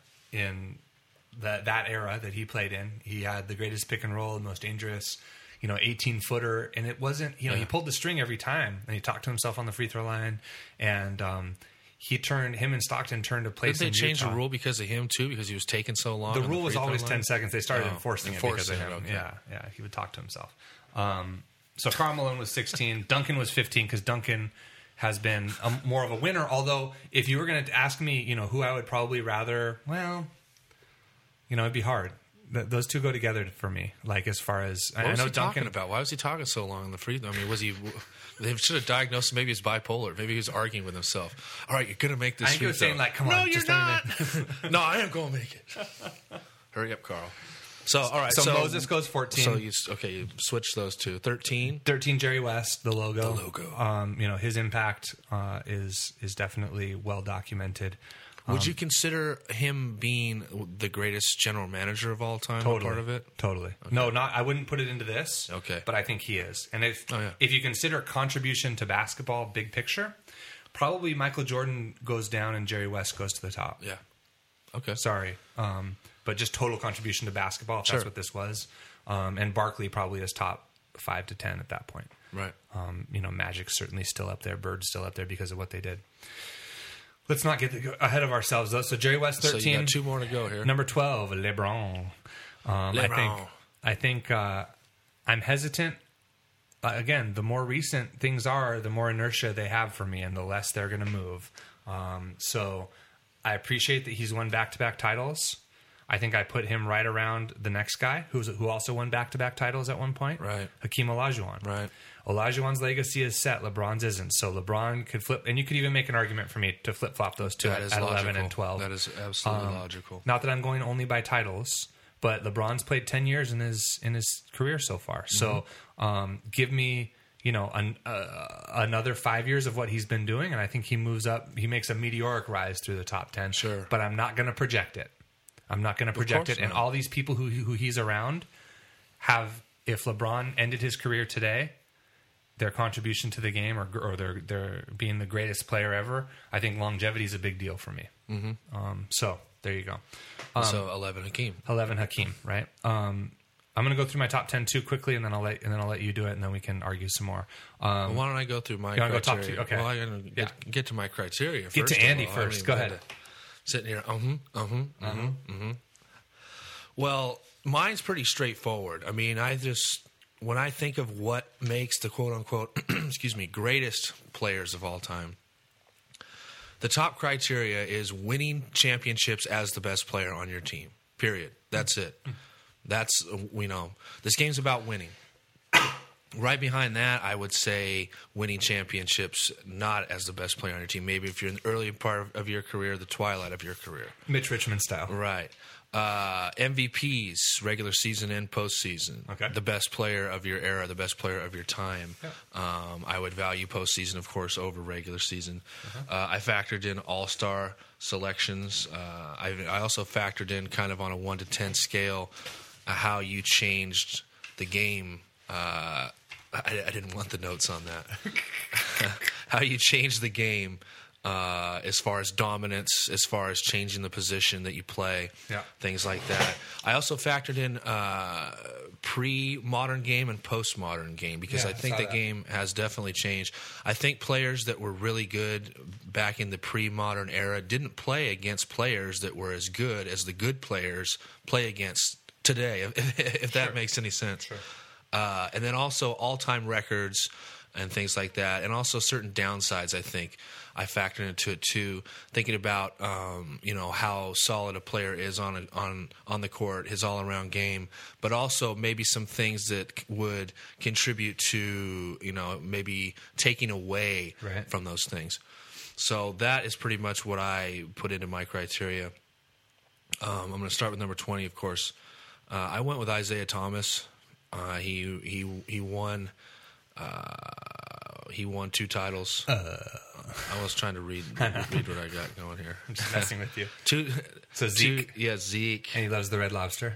that era that he played in. He had the greatest pick and roll, the most dangerous, 18-footer, and it wasn't, he pulled the string every time, and he talked to himself on the free throw line, and him and Stockton turned to place. Did they change the rule because of him too? Because he was taking so long. The rule was always 10 seconds. They started enforcing it because of him. Okay. Yeah, he would talk to himself. So Karl Malone was 16. Duncan was 15 because Duncan has been more of a winner. Although, if you were going to ask me, who I would probably rather, well, it'd be hard. Those two go together for me. Like, as far as what was he talking about? Why was he talking so long in the free? I mean, was he? They should have diagnosed him. Maybe he's bipolar. Maybe he was arguing with himself. All right, you're going to make this. I think he was saying, like, come on. No, you're not. No, I am going to make it. Hurry up, Carl. So, all right. So Moses goes 14. So you switch those two. 13, Jerry West, the logo. His impact is definitely well documented. Would you consider him being the greatest general manager of all time? Totally, part of it? Totally. Okay. No, I wouldn't put it into this. Okay. But I think he is. And if you consider contribution to basketball, big picture, probably Michael Jordan goes down and Jerry West goes to the top. Yeah. Okay. Sorry. But just total contribution to basketball, if that's what this was. And Barkley probably is top 5 to 10 at that point. Right. Magic's certainly still up there. Bird's still up there because of what they did. Let's not get ahead of ourselves, though. So Jerry West, 13. So you got 2 more to go here. Number 12, LeBron. I think I'm hesitant. Again, the more recent things are, the more inertia they have for me, and the less they're going to move. So I appreciate that he's won back-to-back titles. I think I put him right around the next guy who also won back-to-back titles at one point. Right. Hakeem Olajuwon. Right. Olajuwon's legacy is set. LeBron's isn't. So LeBron could flip, and you could even make an argument for me to flip-flop those two at 11 and 12. That is absolutely logical. Not that I'm going only by titles, but LeBron's played 10 years in his career so far. So give me another 5 years of what he's been doing, and I think he moves up. He makes a meteoric rise through the top 10. Sure. But I'm not going to project it. I'm not going to project it. And all these people who he's around have, if LeBron ended his career today, their contribution to the game or their being the greatest player ever, I think longevity is a big deal for me. Mm-hmm. So there you go. So 11 Hakeem. 11 Hakeem, right? I'm going to go through my top 10 too quickly, and then I'll let you do it, and then we can argue some more. Well, why don't I go through my criteria? Go top 2? Okay. Well, I'm going to get to my criteria first. Get to Andy first. Go ahead. Sitting here, Well, mine's pretty straightforward. I mean, when I think of what makes the quote-unquote, greatest players of all time, the top criteria is winning championships as the best player on your team, period. That's it. That's, this game's about winning. Right behind that, I would say winning championships, not as the best player on your team. Maybe if you're in the early part of your career, the twilight of your career. Mitch Richmond style. Right. MVPs, regular season and postseason. Okay. The best player of your era, the best player of your time. Yeah. I would value postseason, of course, over regular season. Uh-huh. I factored in all-star selections. I also factored in kind of on a 1 to 10 scale how you changed the game. I didn't want the notes on that. How you changed the game as far as dominance, as far as changing the position that you play, things like that. I also factored in pre-modern game and post-modern game because I think the game has definitely changed. I think players that were really good back in the pre-modern era didn't play against players that were as good as the good players play against today, if that makes any sense. Sure. And then also all-time records and things like that, and also certain downsides. I think I factored into it too, thinking about how solid a player is on the court, his all-around game, but also maybe some things that would contribute to maybe taking away from those things. So that is pretty much what I put into my criteria. I'm going to start with number 20, of course. I went with Isaiah Thomas. He won. He won 2 titles. I was trying to read what I got going here. I'm just messing with you. So Zeke. Zeke. And he loves the Red Lobster.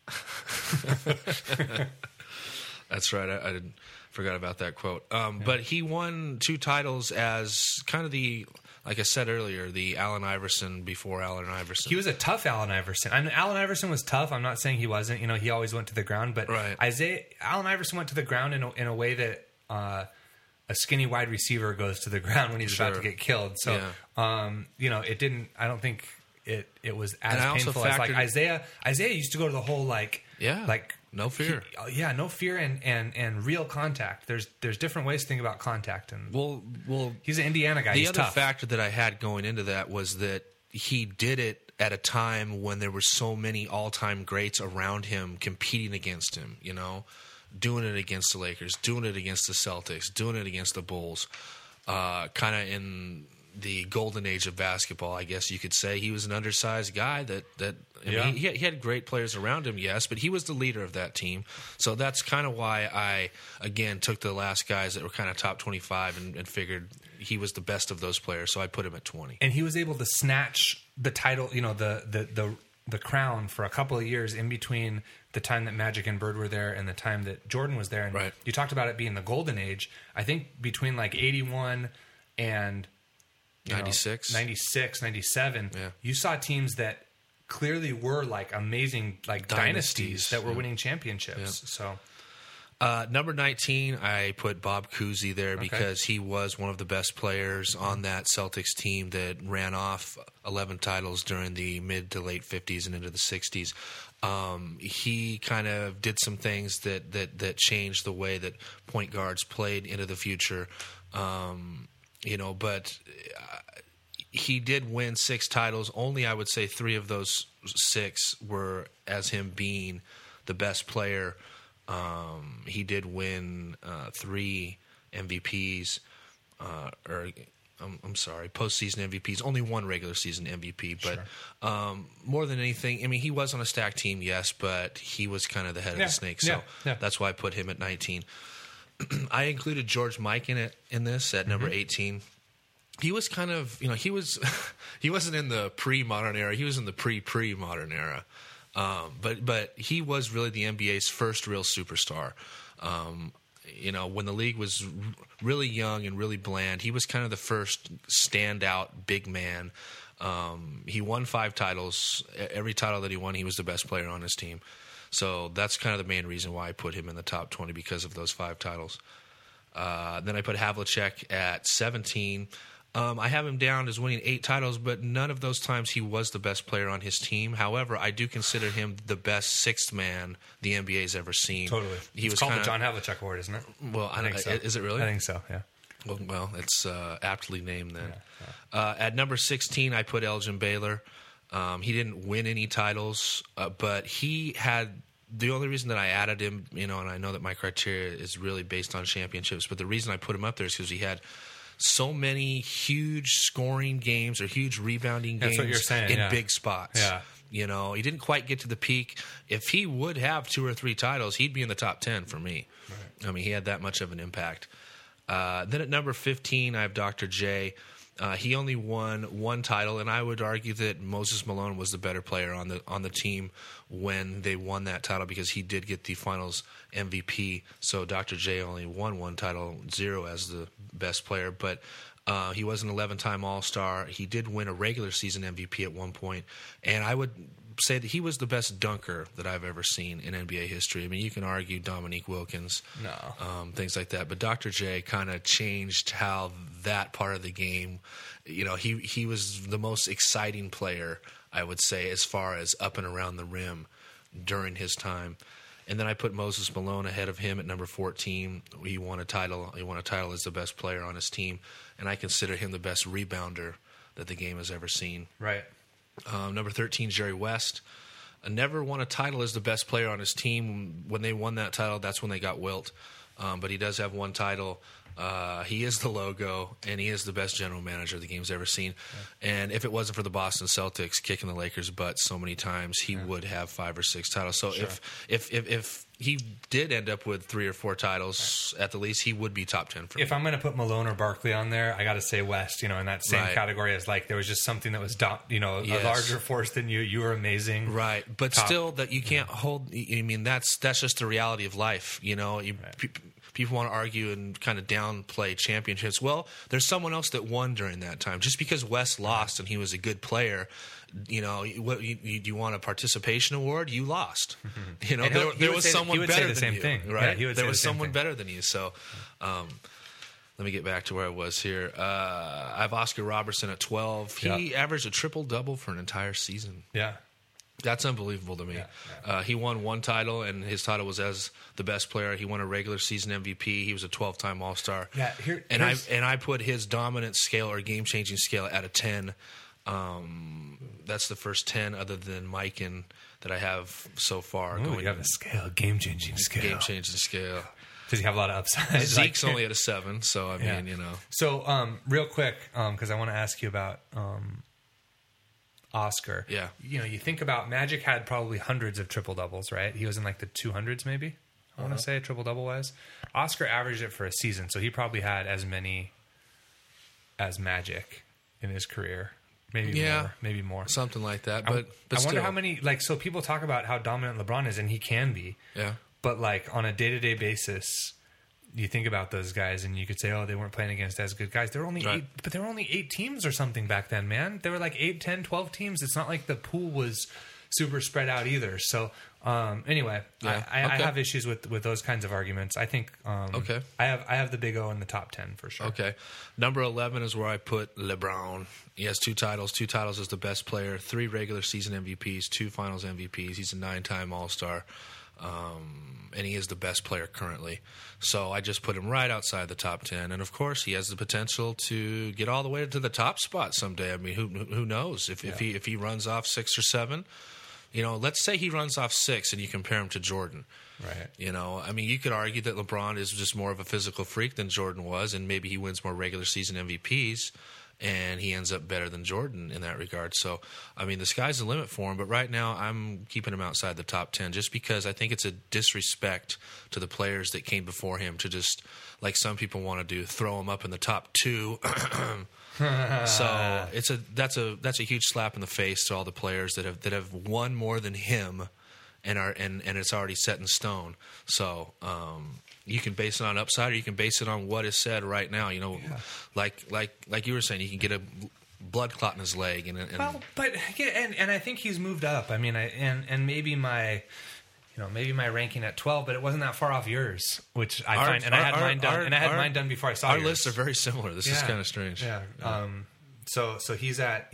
That's right. I forgot about that quote. But he won 2 titles as kind of like I said earlier, the Allen Iverson before Allen Iverson. He was a tough Allen Iverson. Allen Iverson was tough. I'm not saying he wasn't. He always went to the ground. But Allen Iverson went to the ground in a way that a skinny wide receiver goes to the ground when he's about to get killed. So, it didn't. I don't think it was as painful as like Isaiah. Isaiah used to go to the whole no fear. No fear and real contact. There's different ways to think about contact. And well, he's an Indiana guy. The other factor that I had going into that was that he did it at a time when there were so many all-time greats around him competing against him. Doing it against the Lakers, doing it against the Celtics, doing it against the Bulls, kind of in the golden age of basketball, I guess you could say. He was an undersized guy he had great players around him, yes, but he was the leader of that team. So that's kind of why I, again, took the last guys that were kind of top 25 and figured he was the best of those players, so I put him at 20. And he was able to snatch the title, the crown for a couple of years in between the time that Magic and Bird were there and the time that Jordan was there. And you talked about it being the golden age. I think between like 81 and 96, 97, you saw teams that clearly were like amazing like dynasties that were winning championships. So number 19, I put Bob Cousy there because he was one of the best players on that Celtics team that ran off 11 titles during the mid to late 50s and into the 60s. He kind of did some things that changed the way that point guards played into the future. But he did win 6 titles. Only, I would say, 3 of those 6 were as him being the best player. He did win 3 MVPs, postseason MVPs. Only 1 regular season MVP, but more than anything, I mean, he was on a stacked team, yes, but he was kind of the head of the snake. So that's why I put him at 19. I included George Mikan in this at number 18. He was kind of, he wasn't in the pre-modern era. He was in the pre-modern era. But he was really the NBA's first real superstar. When the league was really young and really bland, he was kind of the first standout big man. He won 5 titles. Every title that he won, he was the best player on his team. So that's kind of the main reason why I put him in the top 20 because of those 5 titles. Then I put Havlicek at 17. I have him down as winning 8 titles, but none of those times he was the best player on his team. However, I do consider him the best 6th man the NBA's ever seen. Totally. It's called the John Havlicek Award, isn't it? Well, I think so. Is it really? I think so, yeah. Well, it's aptly named then. Yeah. At number 16, I put Elgin Baylor. He didn't win any titles, but he had the only reason that I added him, and I know that my criteria is really based on championships, but the reason I put him up there is because he had so many huge scoring games or huge rebounding games in big spots. Yeah. He didn't quite get to the peak. If he would have 2 or 3 titles, he'd be in the top 10 for me. Right. I mean, he had that much of an impact. Then at number 15, I have Dr. J. He only won 1 title, and I would argue that Moses Malone was the better player on the team when they won that title because he did get the Finals MVP. So Dr. J only won 1 title, 0 as the best player, but he was an 11-time All-Star. He did win a regular season MVP at one point, and I would say that he was the best dunker that I've ever seen in NBA history. I mean, you can argue Dominique Wilkins, things like that, but Dr. J kind of changed how that part of the game, he was the most exciting player, I would say, as far as up and around the rim during his time. And then I put Moses Malone ahead of him at number 14. He won a title. He won a title as the best player on his team, and I consider him the best rebounder that the game has ever seen. Right. Number 13, Jerry West. Never won a title as the best player on his team. When they won that title, that's when they got wilt. But he does have 1 title. He is the logo, and he is the best general manager the game's ever seen. Yeah. And if it wasn't for the Boston Celtics kicking the Lakers' butt so many times, he would have 5 or 6 titles. So if he did end up with 3 or 4 titles at the least, he would be top 10 for me. If I'm going to put Malone or Barkley on there, I got to say West. In that same category as there was just something that was a larger force than you. You were amazing, right? But still, that you can't hold. I mean, that's just the reality of life. People want to argue and kind of downplay championships. Well, there's someone else that won during that time. Just because West lost and he was a good player, what you want a participation award? You lost. There was someone better than you. Thing. Right? Yeah, there was someone better than you. So, let me get back to where I was here. I have Oscar Robertson at 12. He averaged a triple-double for an entire season. Yeah. That's unbelievable to me. Yeah. He won 1 title, and his title was as the best player. He won a regular season MVP. He was a 12-time All-Star. Yeah, I put his dominance scale or game-changing scale at a 10. That's the first 10 other than Mikan that I have so far. Ooh, you have a scale, game-changing scale. Game-changing scale. Does he have a lot of upside? Zeke's only at a 7, so I mean, So, real quick, because I want to ask you about Oscar. Yeah. You think about Magic had probably hundreds of triple doubles, right? He was in the 200s maybe. I want to say triple double wise. Oscar averaged it for a season, so he probably had as many as Magic in his career. Maybe more. Something like that. But I wonder how many so people talk about how dominant LeBron is, and he can be. Yeah. But on a day-to-day basis, you think about those guys, and you could say, "Oh, they weren't playing against as good guys." There were only 8, but there were only 8 teams or something back then, man. There were 8, 10, 12 teams. It's not like the pool was super spread out either. So, anyway, I have issues with those kinds of arguments. I think, I have the Big O in the top 10 for sure. Okay, number 11 is where I put LeBron. He has 2 titles. 2 titles as the best player. 3 regular season MVPs. 2 Finals MVPs. He's a 9-time All-Star. And he is the best player currently. So I just put him right outside the top 10. And, of course, he has the potential to get all the way to the top spot someday. I mean, who knows? If he runs off 6 or 7, let's say he runs off 6 and you compare him to Jordan. Right. I mean, you could argue that LeBron is just more of a physical freak than Jordan was, and maybe he wins more regular season MVPs. And he ends up better than Jordan in that regard. So, I mean, the sky's the limit for him. But right now, I'm keeping him outside the top 10 just because I think it's a disrespect to the players that came before him to just, like some people want to do, throw him up in the top 2. So that's a huge slap in the face to all the players that have won more than him, and it's already set in stone. So. You can base it on upside, or you can base it on what is said right now. Like you were saying, you can get a blood clot in his leg, and I think he's moved up. I mean, and maybe my ranking at 12, but it wasn't that far off yours, which I find. And I had mine done before I saw our yours. lists are very similar. This is kind of strange. Yeah. So he's at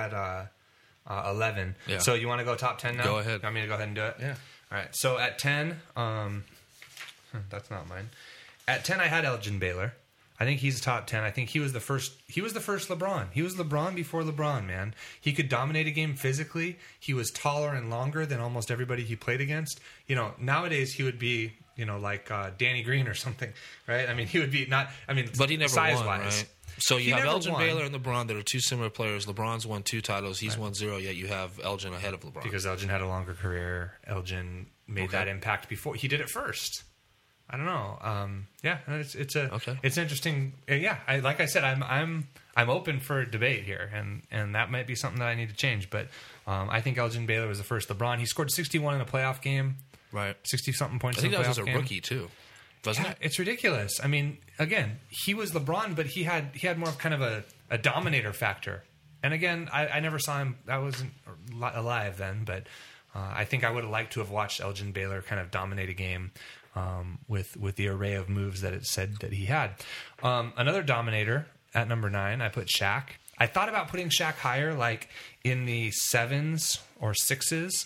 11. Yeah. So you want to go top 10 now? Go ahead. You want me to go ahead and do it? Yeah. All right. So at 10. That's not mine. At 10, I had Elgin Baylor. I think he's top 10. I think he was the first LeBron. He was LeBron before LeBron, man. He could dominate a game physically. He was taller and longer than almost everybody he played against. You know, nowadays he would be, you know, like Danny Green or something, right? I mean, he would be not. I mean, but he never size-wise. won, right? So you have Elgin Baylor and LeBron that are two similar players. LeBron's won 2 titles. He's won 0, yet you have Elgin ahead of LeBron. Because Elgin had a longer career. Elgin made that impact before. He did it first. I don't know. Yeah, it's interesting. Yeah, like I said, I'm open for debate here, and that might be something that I need to change. But I think Elgin Baylor was the first LeBron. He scored 61 in a playoff game. Right. 60-something points I think in a playoff that was a game. rookie, too. Wasn't it? It's ridiculous. I mean, again, he was LeBron, but he had more of kind of a dominator factor. And again, I never saw him. I wasn't alive then, but I think I would have liked to have watched Elgin Baylor kind of dominate a game with the array of moves that it said that he had. Another dominator at number 9, I put Shaq. I thought about putting Shaq higher, like in the 7s or 6s.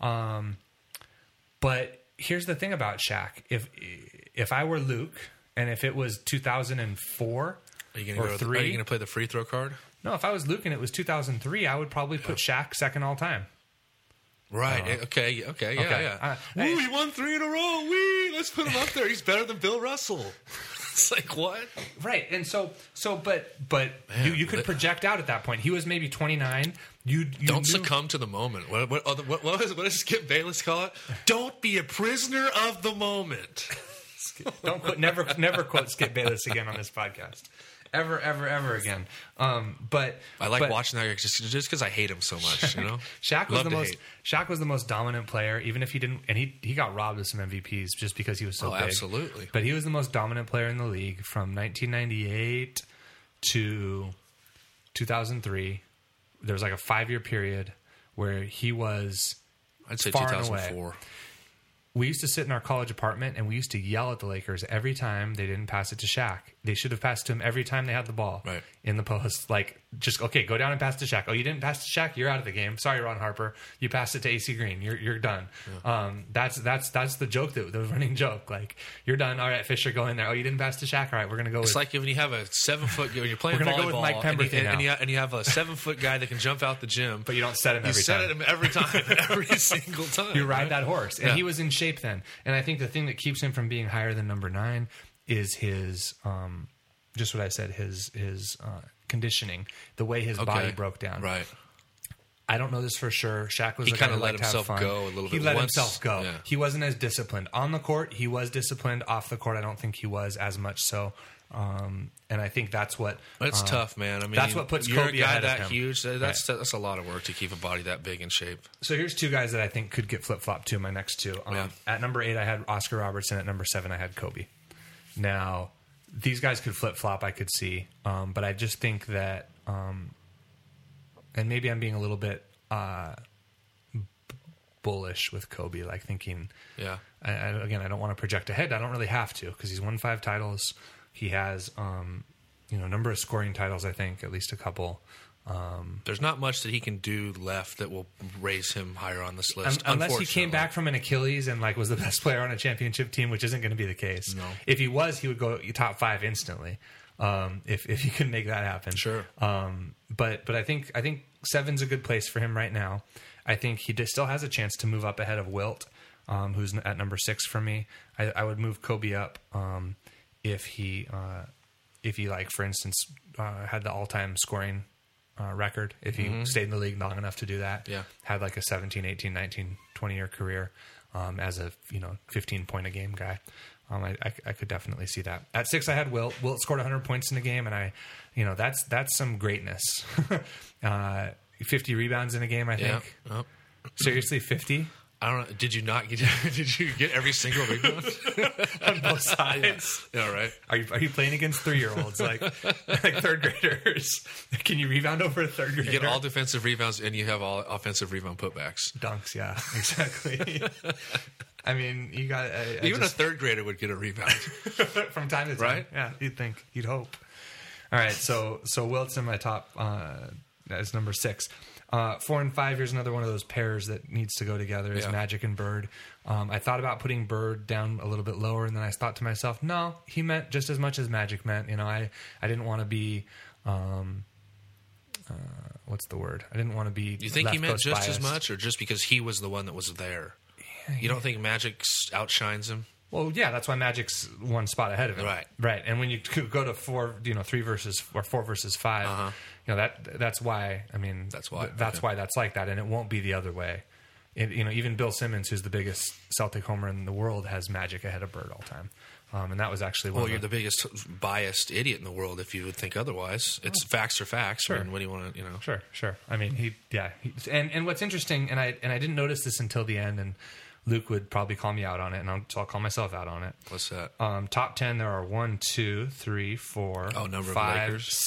But here's the thing about Shaq. If I were Luke, and if it was 2004 Are you or 3... Are you going to play the free throw card? No, if I was Luke and it was 2003, I would probably put Shaq second all time. Right. Okay. Yeah. Woo, he won 3 in a row. Wee, let's put him up there. He's better than Bill Russell. It's like, what? Right. And but man, you could project out at that point. He was maybe 29. You don't succumb to the moment. What does Skip Bayless call it? Don't be a prisoner of the moment. Never quote Skip Bayless again on this podcast. Ever again. But I like watching that just because I hate him so much. You know, Shaq was the most dominant player, even if he didn't, and he got robbed of some MVPs just because he was so big. Absolutely. But he was the most dominant player in the league from 1998 to 2003. There was like a 5-year period where he was. I'd say far 2004. We used to sit in our college apartment and we used to yell at the Lakers every time they didn't pass it to Shaq. They should have passed to him every time they had the ball in the post. Like, just, okay, go down and pass to Shaq. Oh, you didn't pass to Shaq? You're out of the game. Sorry, Ron Harper. You passed it to AC Green. You're done. Yeah. That's the joke, the running joke. Like, you're done. All right, Fisher, go in there. Oh, you didn't pass to Shaq? All right, we're going to go It's like when you have a 7-foot, when you're playing volleyball, go with Mike Pemberton and you have a 7-foot guy that can jump out the gym. But you don't set him every time. You set him every time, every single time. You ride that horse. And he was in shape then. And I think the thing that keeps him from being higher than number 9 is his, just what I said, his conditioning, the way his body broke down. Right. I don't know this for sure. Shaq was he kind of let himself go a little bit. He let himself go. Yeah. He wasn't as disciplined. On the court, he was disciplined. Off the court, I don't think he was as much so. And I think that's what... It's tough, man. I mean, that's what puts Kobe ahead of him. You're a guy that huge. That's a lot of work to keep a body that big in shape. So here's 2 guys that I think could get flip-flopped too, my next 2. At number 8, I had Oscar Robertson. At number 7, I had Kobe. Now, these guys could flip-flop, I could see. But I just think that... and maybe I'm being a little bit bullish with Kobe, like thinking... Yeah. Again, I don't want to project ahead. I don't really have to because he's won 5 titles. He has, number of scoring titles, I think, at least a couple. There's not much that he can do left that will raise him higher on this list. Unless he came back from an Achilles and was the best player on a championship team, which isn't going to be the case. No. If he was, he would go top 5 instantly. If he could make that happen. Sure. But I think 7's a good place for him right now. I think he still has a chance to move up ahead of Wilt, who's at number 6 for me. I would move Kobe up. If he for instance, had the all-time scoring record, if he stayed in the league long enough to do that, had like a 17, 18, 19, 20-year career as a 15-point a game guy, I could definitely see that. At 6, I had Wilt. Wilt scored 100 points in a game, and that's some greatness. 50 rebounds in a game, I think. Yeah. Oh. Seriously, 50? I don't know. Did you not get? Did you get every single rebound on both sides? Yeah, right. Are you playing against 3-year-olds like 3rd graders? Can you rebound over a 3rd grader? You get all defensive rebounds and you have all offensive rebound putbacks. Dunks, yeah, exactly. I mean, you got even a 3rd grader would get a rebound from time to time, right? Yeah, you'd hope. All right, so Wilt's in my top as number 6. 4 and 5, here's another one of those pairs that needs to go together is Magic and Bird. I thought about putting Bird down a little bit lower, and then I thought to myself, no, he meant just as much as Magic meant. You know, I didn't want to be... what's the word? I didn't want to be. You think he meant just biased. as much, or just because he was the one that was there? You don't think Magic outshines him? Well, yeah, that's why Magic's one spot ahead of him. Right. And when you go to 4 versus 5, you know that's why. I mean, that's why that's like that, and it won't be the other way. Even Bill Simmons, who's the biggest Celtic homer in the world, has Magic ahead of Bird all time. And that was actually you're the biggest biased idiot in the world if you would think otherwise. It's facts are facts. Sure. I mean, what do you want to, Sure. I mean, and what's interesting, and I didn't notice this until the end, and Luke would probably call me out on it, and so I'll call myself out on it. What's that? Top 10, there are 1, 2, 3, 4, number 5, of Lakers?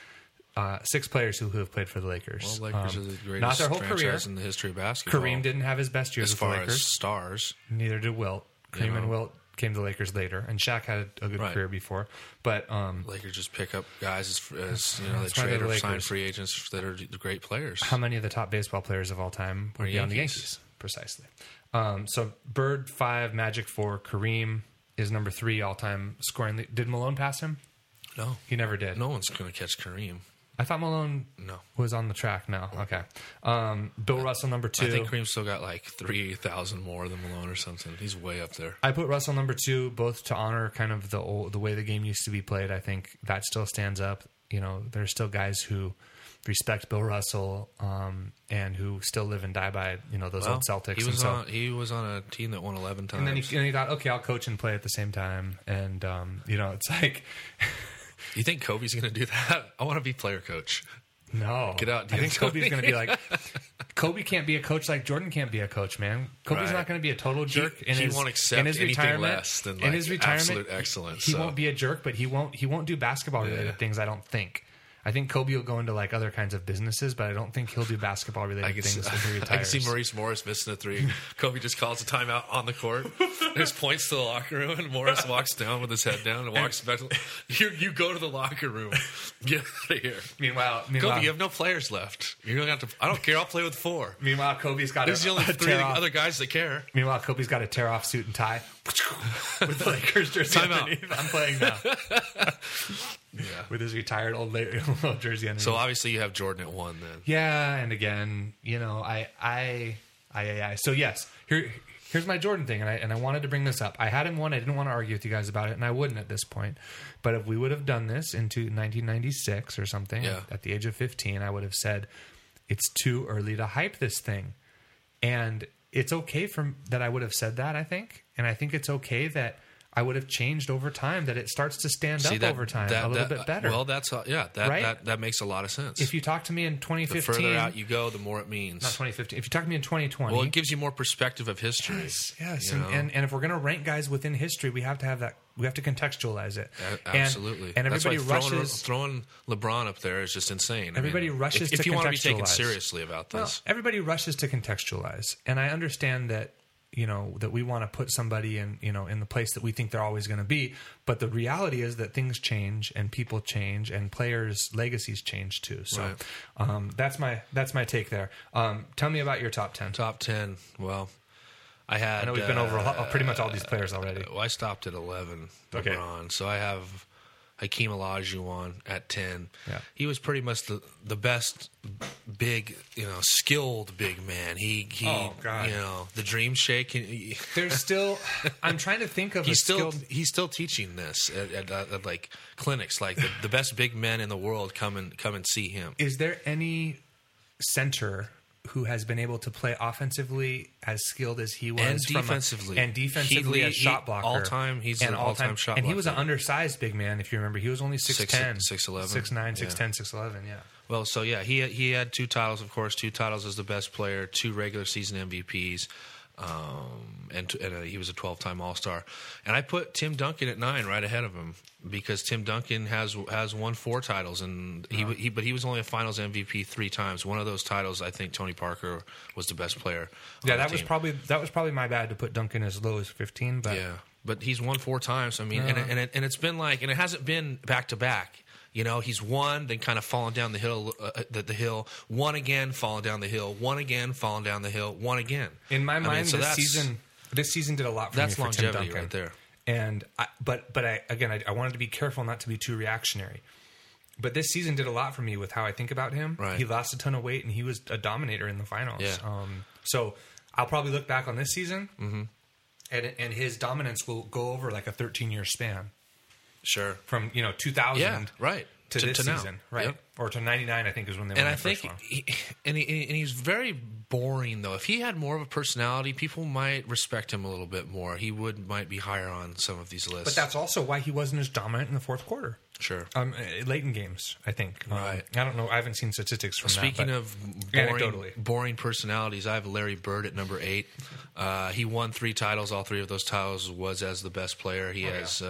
6 players who have played for the Lakers. Well, Lakers are the greatest not their whole franchise career in the history of basketball. Kareem didn't have his best years as with the far Lakers. as stars. Neither did Wilt. Kareem and Wilt came to the Lakers later, and Shaq had a good career before. But Lakers just pick up guys as they trade or sign free agents that are great players. How many of the top baseball players of all time would be on the Yankees? Precisely. So Bird 5, Magic 4, Kareem is number 3 all time scoring. Did Malone pass him? No, he never did. No one's going to catch Kareem. I thought Malone was on the track. No, okay. Bill Russell number 2. I think Kareem still got like 3,000 more than Malone or something. He's way up there. I put Russell number 2, both to honor kind of the way the game used to be played. I think that still stands up. You know, there's still guys who respect Bill Russell and who still live and die by those old Celtics. He was on a team that won 11 times. And then he thought, okay, I'll coach and play at the same time. And it's like. You think Kobe's going to do that? I want to be player coach. No. Get out. I think Kobe's going to be like, Kobe can't be a coach like Jordan can't be a coach, man. Kobe's not going to be a total jerk. He won't accept anything less than in his retirement, absolute excellence. He won't be a jerk, but he won't do basketball-related things, I don't think. I think Kobe will go into like other kinds of businesses, but I don't think he'll do basketball-related things when he retires. I can see Maurice Morris missing a 3. Kobe just calls a timeout on the court. There's points to the locker room, and Morris walks down with his head down and walks back. You go to the locker room. Get out of here. Meanwhile, Kobe, you have no players left. You're going to have to. I don't care. I'll play with 4. Meanwhile, Kobe's got There's the only 3 other guys that care. Meanwhile, Kobe's got a tear-off suit and tie with the Lakers jersey underneath. I'm playing now. Yeah, with his retired old jersey underneath. So obviously you have Jordan at 1 then. Yeah, and again, So yes, here's my Jordan thing, and I wanted to bring this up. I had him 1. I didn't want to argue with you guys about it, and I wouldn't at this point. But if we would have done this into 1996 or something, at the age of 15, I would have said it's too early to hype this thing, and it's okay that I would have said that. I think, and I think it's okay that I would have changed over time, that it starts to stand up over time a little bit better. Well, that makes a lot of sense. If you talk to me in 2015... The further out you go, the more it means. Not 2015. If you talk to me in 2020... Well, it gives you more perspective of history. Yes. And if we're going to rank guys within history, we have to have that... We have to contextualize it. Absolutely. And everybody rushes... Throwing LeBron up there is just insane. Everybody rushes to contextualize. If you want to be taken seriously about this. Well, everybody rushes to contextualize. And I understand that that we want to put somebody in the place that we think they're always going to be. But the reality is that things change and people change and players' legacies change too. So that's my take there. Tell me about your top 10. Top 10. Well, I know we've been over pretty much all these players already. Well, I stopped at 11. Okay. LeBron. So I have Hakeem Olajuwon at 10. Yeah. He was pretty much the best big, skilled big man. He the dream shake. There's still, I'm trying to think of he's still teaching this at like clinics, like the best big men in the world come and see him. Is there any center who has been able to play offensively as skilled as he was, and defensively as shot blocker? All time, he's an all-time shot blocker. And he was an undersized big man, if you remember. He was only 6'10", 6'11", 6'9", 6'10", 6'11", yeah. Well, so yeah, he had 2 titles, of course, 2 titles as the best player, 2 regular season MVPs, and he was a 12-time All-Star. And I put Tim Duncan at 9 right ahead of him because Tim Duncan has won 4 titles, and but he was only a Finals MVP 3 times. One of those titles, I think Tony Parker was the best player. Yeah, that was probably my bad to put Duncan as low as 15. But yeah, but he's won 4 times. I mean, and it's been like, and it hasn't been back to back. You know, he's won, then kind of fallen down the hill, won again, fallen down the hill, won again, fallen down the hill, won again. In my mind, this season did a lot for me. That's longevity right there. And but I wanted to be careful not to be too reactionary. But this season did a lot for me with how I think about him. Right. He lost a ton of weight, and he was a dominator in the finals. Yeah. So I'll probably look back on this season, mm-hmm. and his dominance will go over like a 13-year span. Sure. From 2000 right. to this now. season, right? Yep. Or to 99, I think is when they won and I the first think one. he's very boring though. If he had more of a personality, people might respect him a little bit more. He might be higher on some of these lists. But that's also why he wasn't as dominant in the fourth quarter. Sure. Late in games, I think. Right. I don't know. I haven't seen statistics from Speaking that. of anecdotally. boring personalities, I have Larry Bird at number 8. He won 3 titles. All 3 of those titles was as the best player. He has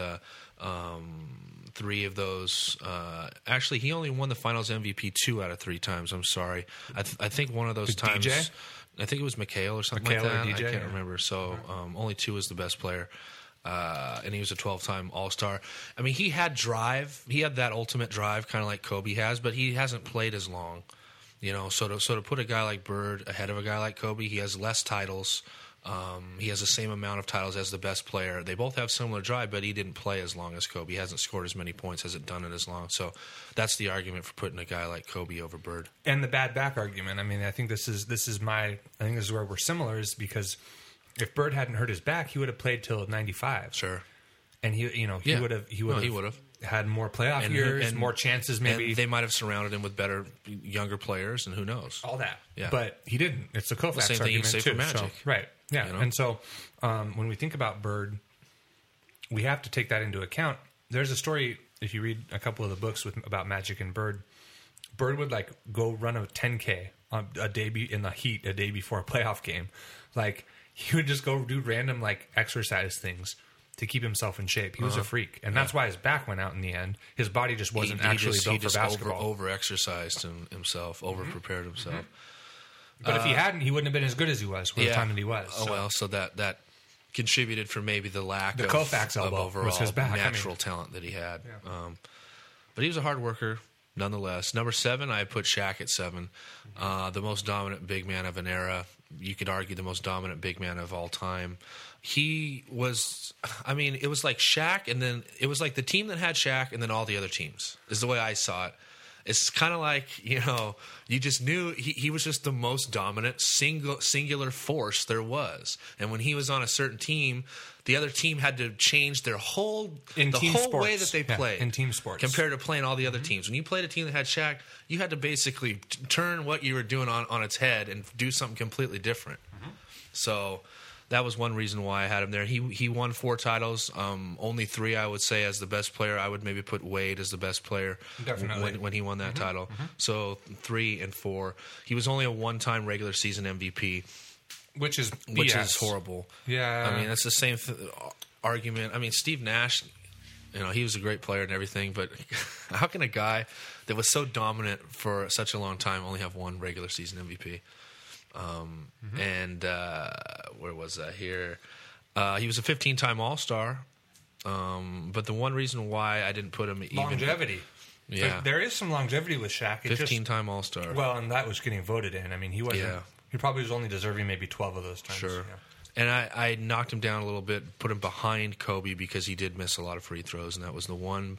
3 of those. Actually, he only won the Finals MVP 2 out of 3 times. I'm sorry. I think one of those times. DJ? I think it was McHale or something McHale like that. or DJ, I can't remember. So only 2 was the best player. And he was a 12-time All-Star. I mean, he had drive. He had that ultimate drive, kind of like Kobe has, but he hasn't played as long. So to put a guy like Bird ahead of a guy like Kobe, he has less titles. He has the same amount of titles as the best player. They both have similar drive, but he didn't play as long as Kobe. He hasn't scored as many points, hasn't done it as long. So that's the argument for putting a guy like Kobe over Bird. And the bad back argument. I mean, I think this is where we're similar, is because if Bird hadn't hurt his back, he would have played till 95. Sure. And he would have had more playoff years, more chances maybe. And they might have surrounded him with better younger players, and who knows? All that. Yeah. But he didn't. It's the Koufax same thing you argument say too. for Magic. So, right. Yeah. And so when we think about Bird, we have to take that into account. There's a story, if you read a couple of the books about Magic and Bird, Bird would go run a 10K a day before a playoff game. He would just go do random exercise things to keep himself in shape. He was a freak, and that's why his back went out in the end. His body just wasn't built for basketball. Over exercised himself, over prepared himself. Mm-hmm. But if he hadn't, he wouldn't have been as good as he was for the time that he was. So that contributed for maybe the lack of Koufax elbow of overall was his back. natural talent that he had. Yeah. But he was a hard worker nonetheless. Number 7, I put Shaq at 7. The most dominant big man of an era. You could argue the most dominant big man of all time. He was, it was like Shaq, and then it was like the team that had Shaq and then all the other teams, is the way I saw it. It's kind of like, you just knew he was just the most dominant singular force there was. And when he was on a certain team, the other team had to change their whole way that they played in team sports compared to playing all the other teams. When you played a team that had Shaq, you had to basically turn what you were doing on its head and do something completely different. Mm-hmm. So that was one reason why I had him there. He won 4 titles, only 3 I would say as the best player. I would maybe put Wade as the best player. Definitely. When he won that title. Mm-hmm. So 3 and 4. He was only a 1-time regular season MVP. Which is horrible. Yeah. That's the same argument. Steve Nash, he was a great player and everything, but how can a guy that was so dominant for such a long time only have 1 regular season MVP? And where was that here? He was a 15-time All-Star, but the one reason why I didn't put him longevity. Yeah, there is some longevity with Shaq. 15-time All-Star. Well, and that was getting voted in. He wasn't. Yeah. He probably was only deserving maybe 12 of those times. Sure. Yeah. And I knocked him down a little bit, put him behind Kobe because he did miss a lot of free throws, and that was the one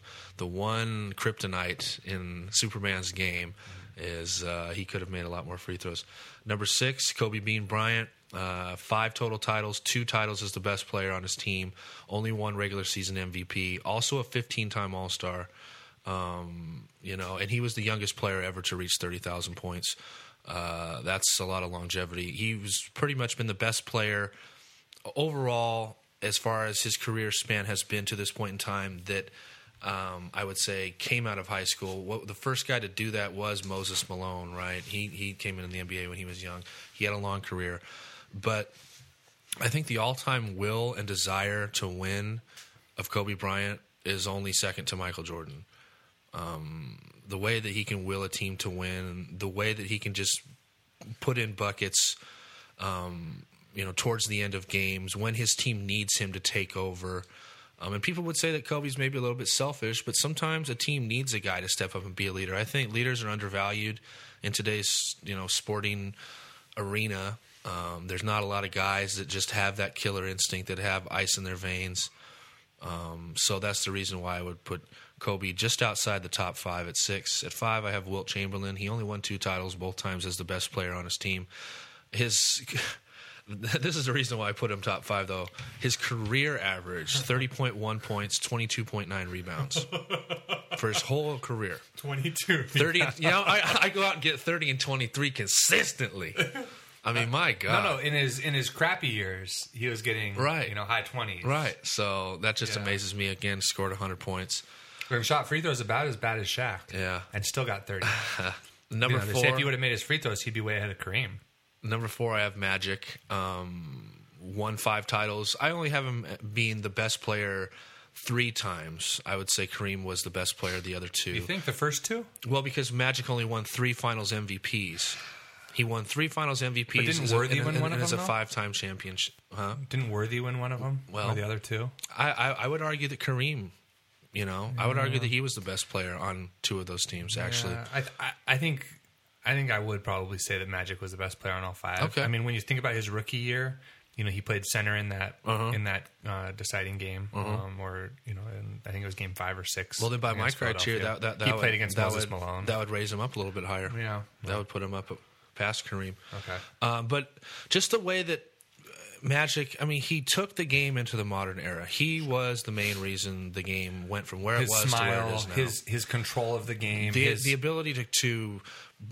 kryptonite in Superman's game is he could have made a lot more free throws. Number 6, Kobe Bean Bryant, 5 total titles, 2 titles as the best player on his team, only 1 regular season MVP, also a 15-time All-Star, and he was the youngest player ever to reach 30,000 points. That's a lot of longevity. He was pretty much been the best player overall as far as his career span has been to this point in time that I would say came out of high school. The first guy to do that was Moses Malone, right? He came in the NBA when he was young. He had a long career. But I think the all-time will and desire to win of Kobe Bryant is only second to Michael Jordan. The way that he can will a team to win, the way that he can just put in buckets, towards the end of games when his team needs him to take over. And people would say that Kobe's maybe a little bit selfish, but sometimes a team needs a guy to step up and be a leader. I think leaders are undervalued in today's sporting arena. There's not a lot of guys that just have that killer instinct, that have ice in their veins. So that's the reason why I would put Kobe just outside the top 5 at 6. At 5, I have Wilt Chamberlain. He only won 2 titles, both times as the best player on his team. This is the reason why I put him top 5, though. His career average, 30.1 points, 22.9 rebounds for his whole career. 22. 30. I go out and get 30 and 23 consistently. I mean, my God. No. In his crappy years, he was getting high 20s. Right. So that just amazes me. Again, scored 100 points. And shot free throws about as bad as Shaq. Yeah. And still got 30. Number 4. They say if he would have made his free throws, he'd be way ahead of Kareem. Number 4, I have Magic. Won 5 titles. I only have him being the best player 3 times. I would say Kareem was the best player the other 2. You think the first 2? Well, because Magic only won 3 Finals MVPs. He won 3 Finals MVPs. But didn't Worthy win one of them? As a 5-time champion. Huh? Didn't Worthy win one of them? Well, or the other 2? I would argue that Kareem. I would argue that he was the best player on 2 of those teams. Actually, I think I would probably say that Magic was the best player on all 5. Okay. I mean, when you think about his rookie year, he played center in that deciding game, or I think it was game 5 or 6. Well, then by my criteria, that he played against Moses Malone. That would raise him up a little bit higher. Yeah, that would put him up past Kareem. Okay, but just the way that Magic, I mean, he took the game into the modern era. He was the main reason the game went from where it was to where it is now. His control of the game, the ability to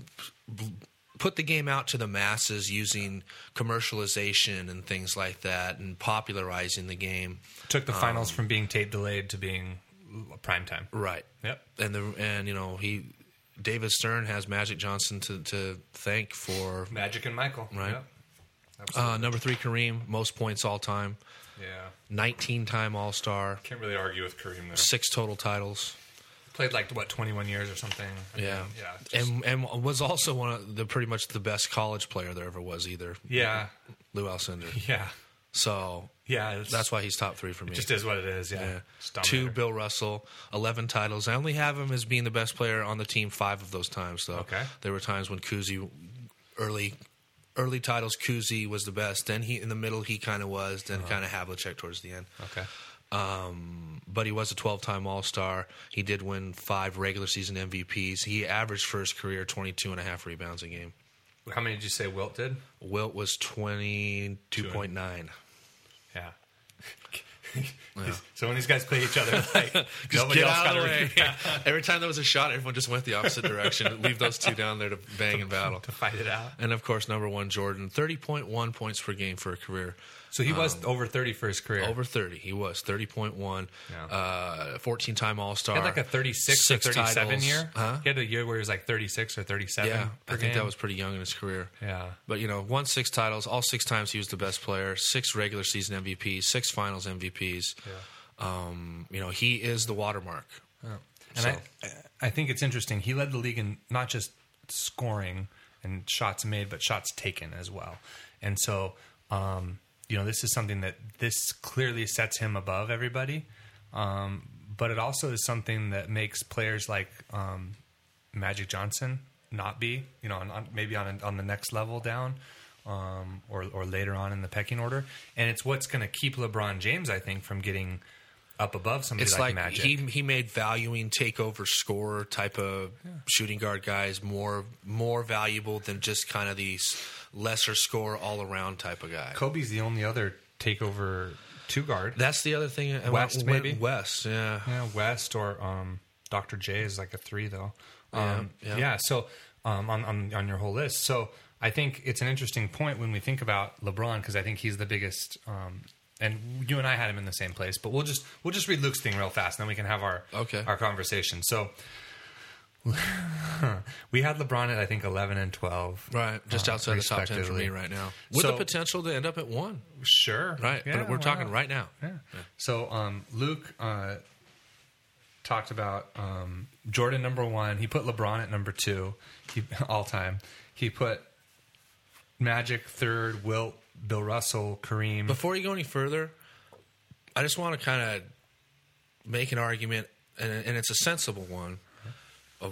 put the game out to the masses using commercialization and things like that, and popularizing the game. Took the finals from being tape delayed to being prime time. Right. Yep. And David Stern has Magic Johnson to thank for Magic and Michael. Right. Yep. Number 3, Kareem, most points all time. Yeah. 19-time All-Star. Can't really argue with Kareem there. 6 total titles. Played 21 years or something. Yeah. And was also one of pretty much the best college player there ever was either. Yeah. Lou Alcindor. Yeah. So that's why he's top 3 for me. It just is what it is. Yeah. 2, Bill Russell, 11 titles. I only have him as being the best player on the team 5 of those times, though. Okay. There were times when Cousy, early titles, Cousy was the best. Then in the middle, he kind of was. Then kind of Havlicek towards the end. Okay. But he was a 12-time All-Star. He did win 5 regular season MVPs. He averaged for his career 22.5 rebounds a game. How many did you say Wilt did? Wilt was 22.9. Yeah. So when these guys play each other, just get out of the way. Every time there was a shot, everyone just went the opposite direction. Leave those 2 down there to bang and battle. To fight it out. And, of course, number 1, Jordan, 30.1 points per game for a career. So he was over 30 for his career. Over 30. He was 30.1. Yeah. 14-time All-Star. He had a 36 or 37 titles. year. Huh? He had a year where he was 36 or 37. Yeah, per I think game. that was pretty young in his career. Yeah. But, won 6 titles. All 6 times he was the best player. 6 regular season MVPs. 6 finals MVPs. Yeah. He is the watermark. Yeah. And I think it's interesting. He led the league in not just scoring and shots made, but shots taken as well. And so, this is something that this clearly sets him above everybody. But it also is something that makes players like Magic Johnson not be, maybe on the next level down, or later on in the pecking order. And it's what's going to keep LeBron James, I think, from getting up above somebody like Magic. He made valuing takeover scorer type of shooting guard guys more valuable than just kind of these lesser score all around type of guy. Kobe's the only other takeover 2 guard. That's the other thing. West, maybe? West, yeah. Yeah, West or Dr. J is like a 3 though. So on your whole list. So I think it's an interesting point when we think about LeBron, because I think he's the biggest. And you and I had him in the same place, but we'll just read Luke's thing real fast, and then we can have our conversation. So we had LeBron at, I think, 11 and 12, right, just outside the top 10 for me right now, with the potential to end up at 1. Sure, right, yeah, but we're talking right now. Yeah. So Luke talked about Jordan number 1. He put LeBron at number 2, all time. He put Magic 3rd, Wilt, Bill Russell, Kareem. Before you go any further, I just want to kind of make an argument, and it's a sensible one, of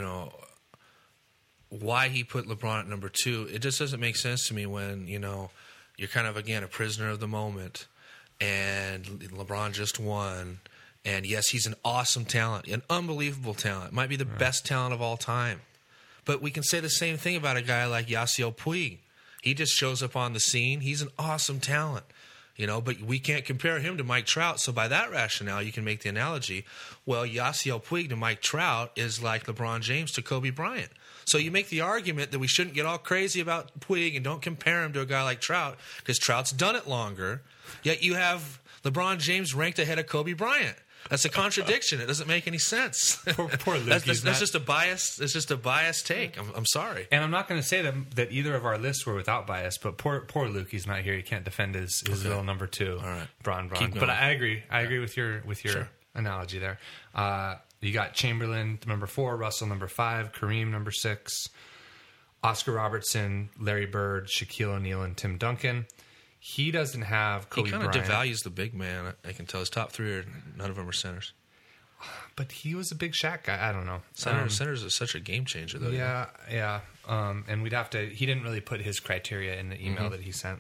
why he put LeBron at number 2. It just doesn't make sense to me when you're kind of again a prisoner of the moment, and LeBron just won. And yes, he's an awesome talent, an unbelievable talent. Might be the best talent of all time. But we can say the same thing about a guy like Yasiel Puig. He just shows up on the scene. He's an awesome talent, but we can't compare him to Mike Trout. So by that rationale, you can make the analogy, well, Yasiel Puig to Mike Trout is like LeBron James to Kobe Bryant. So you make the argument that we shouldn't get all crazy about Puig and don't compare him to a guy like Trout because Trout's done it longer, yet you have LeBron James ranked ahead of Kobe Bryant. That's a contradiction. It doesn't make any sense. Poor Luke. That's just a bias. It's just a biased take. I'm sorry. And I'm not going to say that either of our lists were without bias, but poor Luke. He's not here. He can't defend his little number 2. All right, Bron. But I agree. I agree with your Sure. analogy there. You got Chamberlain number 4, Russell number 5, Kareem number 6, Oscar Robertson, Larry Bird, Shaquille O'Neal, and Tim Duncan. He doesn't have Kobe Bryant. He kind of devalues the big man. I can tell his top 3 none of them are centers. But he was a big Shaq guy. I don't know. Centers is such a game changer, though. Yeah. And we'd have to. He didn't really put his criteria in the email that he sent.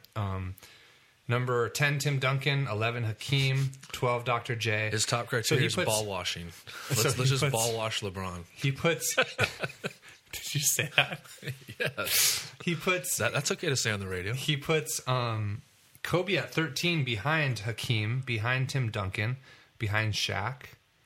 Number 10, Tim Duncan. 11, Hakeem. 12, Dr. J. His top criteria is ball washing. Let's just ball wash LeBron. He puts. Did you say that? Yes. He puts. That's okay to say on the radio. He puts Kobe at 13 behind Hakeem, behind Tim Duncan, behind Shaq.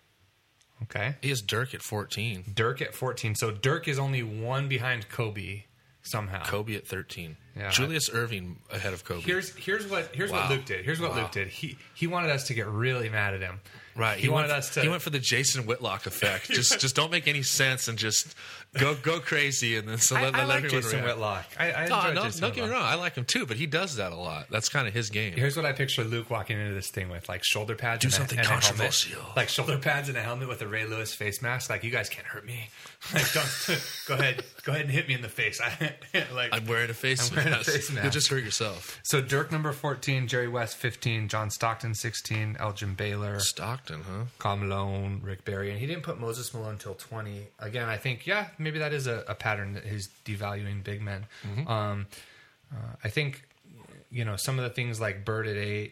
Okay. He has Dirk at 14. Dirk at 14. So Dirk is only 1 behind Kobe somehow. Kobe at 13. Yeah. Julius Erving ahead of Kobe. Here's what Luke did. Luke did. He wanted us to get really mad at him. Right. He wanted us to. He went for the Jason Whitlock effect. Just don't make any sense and just go crazy and then let like everyone Jason react. Whitlock. I enjoy Jason don't get me wrong. I like him too, but he does that a lot. That's kind of his game. Here's what I picture Luke walking into this thing with, like shoulder pads. Do something controversial. A helmet, like shoulder pads and a helmet with a Ray Lewis face mask. Like, you guys can't hurt me. Like, don't go ahead and hit me in the face. I'm wearing a face mask. You'll just hurt yourself. So Dirk number 14, Jerry West 15, John Stockton 16, Elgin Baylor, Stockton, huh? Karl Malone, Rick Barry, and he didn't put Moses Malone until 20. Again, I think maybe that is a pattern that he's devaluing big men. Mm-hmm. I think some of the things like Bird at 8.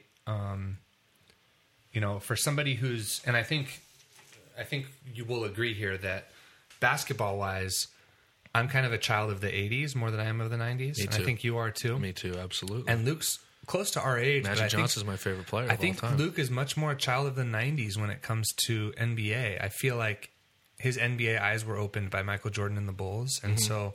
For somebody who's, and I think you will agree here that basketball wise, I'm kind of a child of the 80s more than I am of the 90s. Me too. I think you are too. Me too, absolutely. And Luke's close to our age. Magic Johnson's my favorite player of all time. I think Luke is much more a child of the 90s when it comes to NBA. I feel like his NBA eyes were opened by Michael Jordan and the Bulls. And so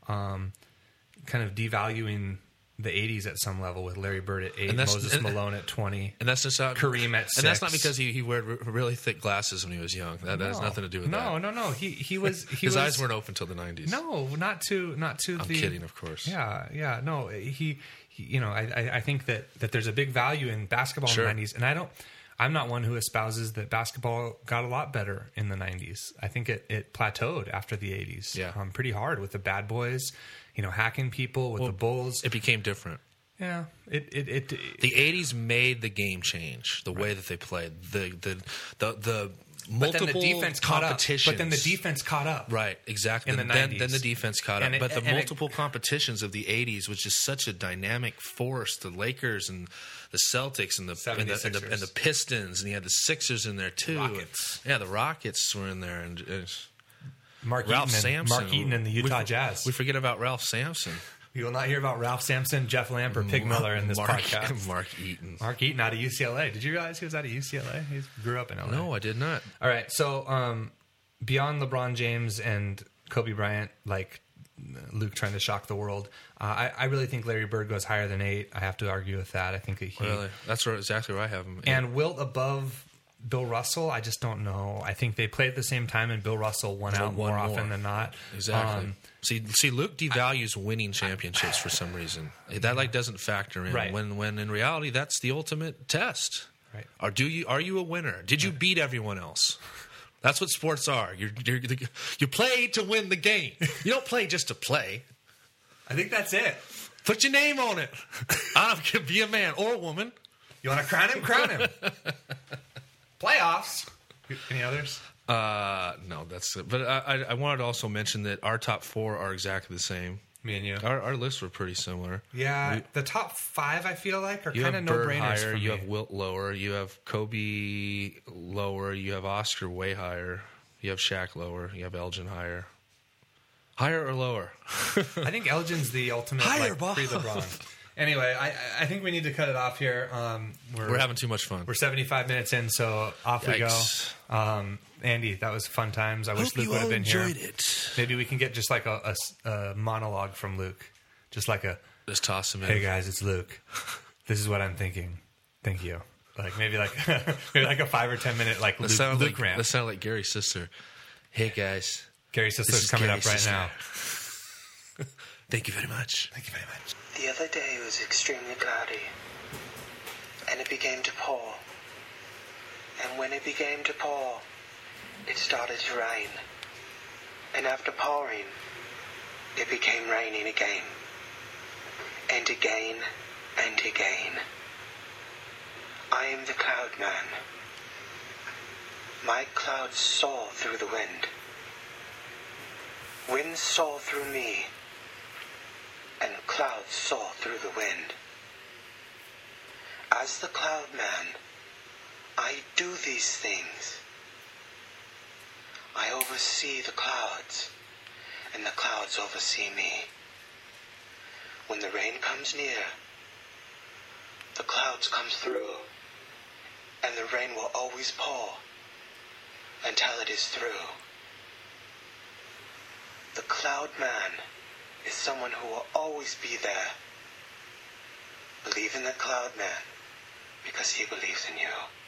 kind of devaluing the 80s at some level with Larry Bird at 8, Moses Malone at 20, and that's just Kareem at 6. And that's not because he wore really thick glasses when he was young. That has nothing to do with that. No. He was his eyes weren't open until the 90s. No, not to. I'm kidding, of course. Yeah. No, he I think that there's a big value in basketball in the 90s, and I'm not one who espouses that basketball got a lot better in the 90s. I think it plateaued after the 80s. Yeah. Pretty hard with the bad boys, hacking people with the Bulls. It became different. Yeah. The 80s made the game change, the way that they played. The multiple competitions. But then the defense caught up. Right, exactly. In the 90s. Then the defense caught up. But the multiple competitions of the 80s was just such a dynamic force. The Lakers and the Celtics and the Pistons, and you had the Sixers in there too. Rockets. Yeah, the Rockets were in there, and Mark Eaton and the Utah Jazz. We forget about Ralph Sampson. You will not hear about Ralph Sampson, Jeff Lamp, or Pig Miller in this podcast. Mark Eaton. Mark Eaton out of UCLA. Did you realize he was out of UCLA? He grew up in LA. No, I did not. All right, so beyond LeBron James and Kobe Bryant, like Luke trying to shock the world, I really think Larry Bird goes higher than 8. I have to argue with that. I think that really, that's exactly where I have him. And Wilt above Bill Russell, I just don't know. I think they played at the same time, and Bill Russell won out more often than not. Exactly. See, Luke devalues winning championships for some reason. That doesn't factor in. Right. When in reality, that's the ultimate test. Right. Are you a winner? Did you beat everyone else? That's what sports are. You play to win the game. You don't play just to play. I think that's it. Put your name on it. I don't care. Be a man or a woman. You want to crown him? Crown him. Playoffs. Any others? No, that's it. But I wanted to also mention that our top 4 are exactly the same. Me and you. Our lists were pretty similar. Yeah, the top 5 I feel like are You kind have of Bird no-brainers higher, for me. you have Wilt lower, you have Kobe lower, you have Oscar way higher, you have Shaq lower, you have Elgin higher. Higher or lower? I think Elgin's the ultimate Higher, Bob. pre-LeBron. Anyway, I think we need to cut it off here. We're having too much fun. We're 75 minutes in, so off we go. Andy, that was fun times. I wish Luke would have been here. It. Maybe we can get just like a monologue from Luke. Just like Just toss him in. hey guys, it's Luke. This is what I'm thinking. Thank you. Like maybe like a 5 or 10 minute like Luke rant. That sounded like Gary's sister. Hey guys. Gary's sister's coming up right now. Thank you very much. Thank you very much. The other day was extremely cloudy, and it began to pour. And when it began to pour, it started to rain. And after pouring, it became raining again. And again, and again. I am the cloud man. My clouds soar through the wind. Winds soar through me, and clouds soar through the wind. As the cloud man, I do these things. I oversee the clouds, and the clouds oversee me. When the rain comes near, the clouds come through, and the rain will always pour until it is through. The cloud man is someone who will always be there. Believe in the cloud man because he believes in you.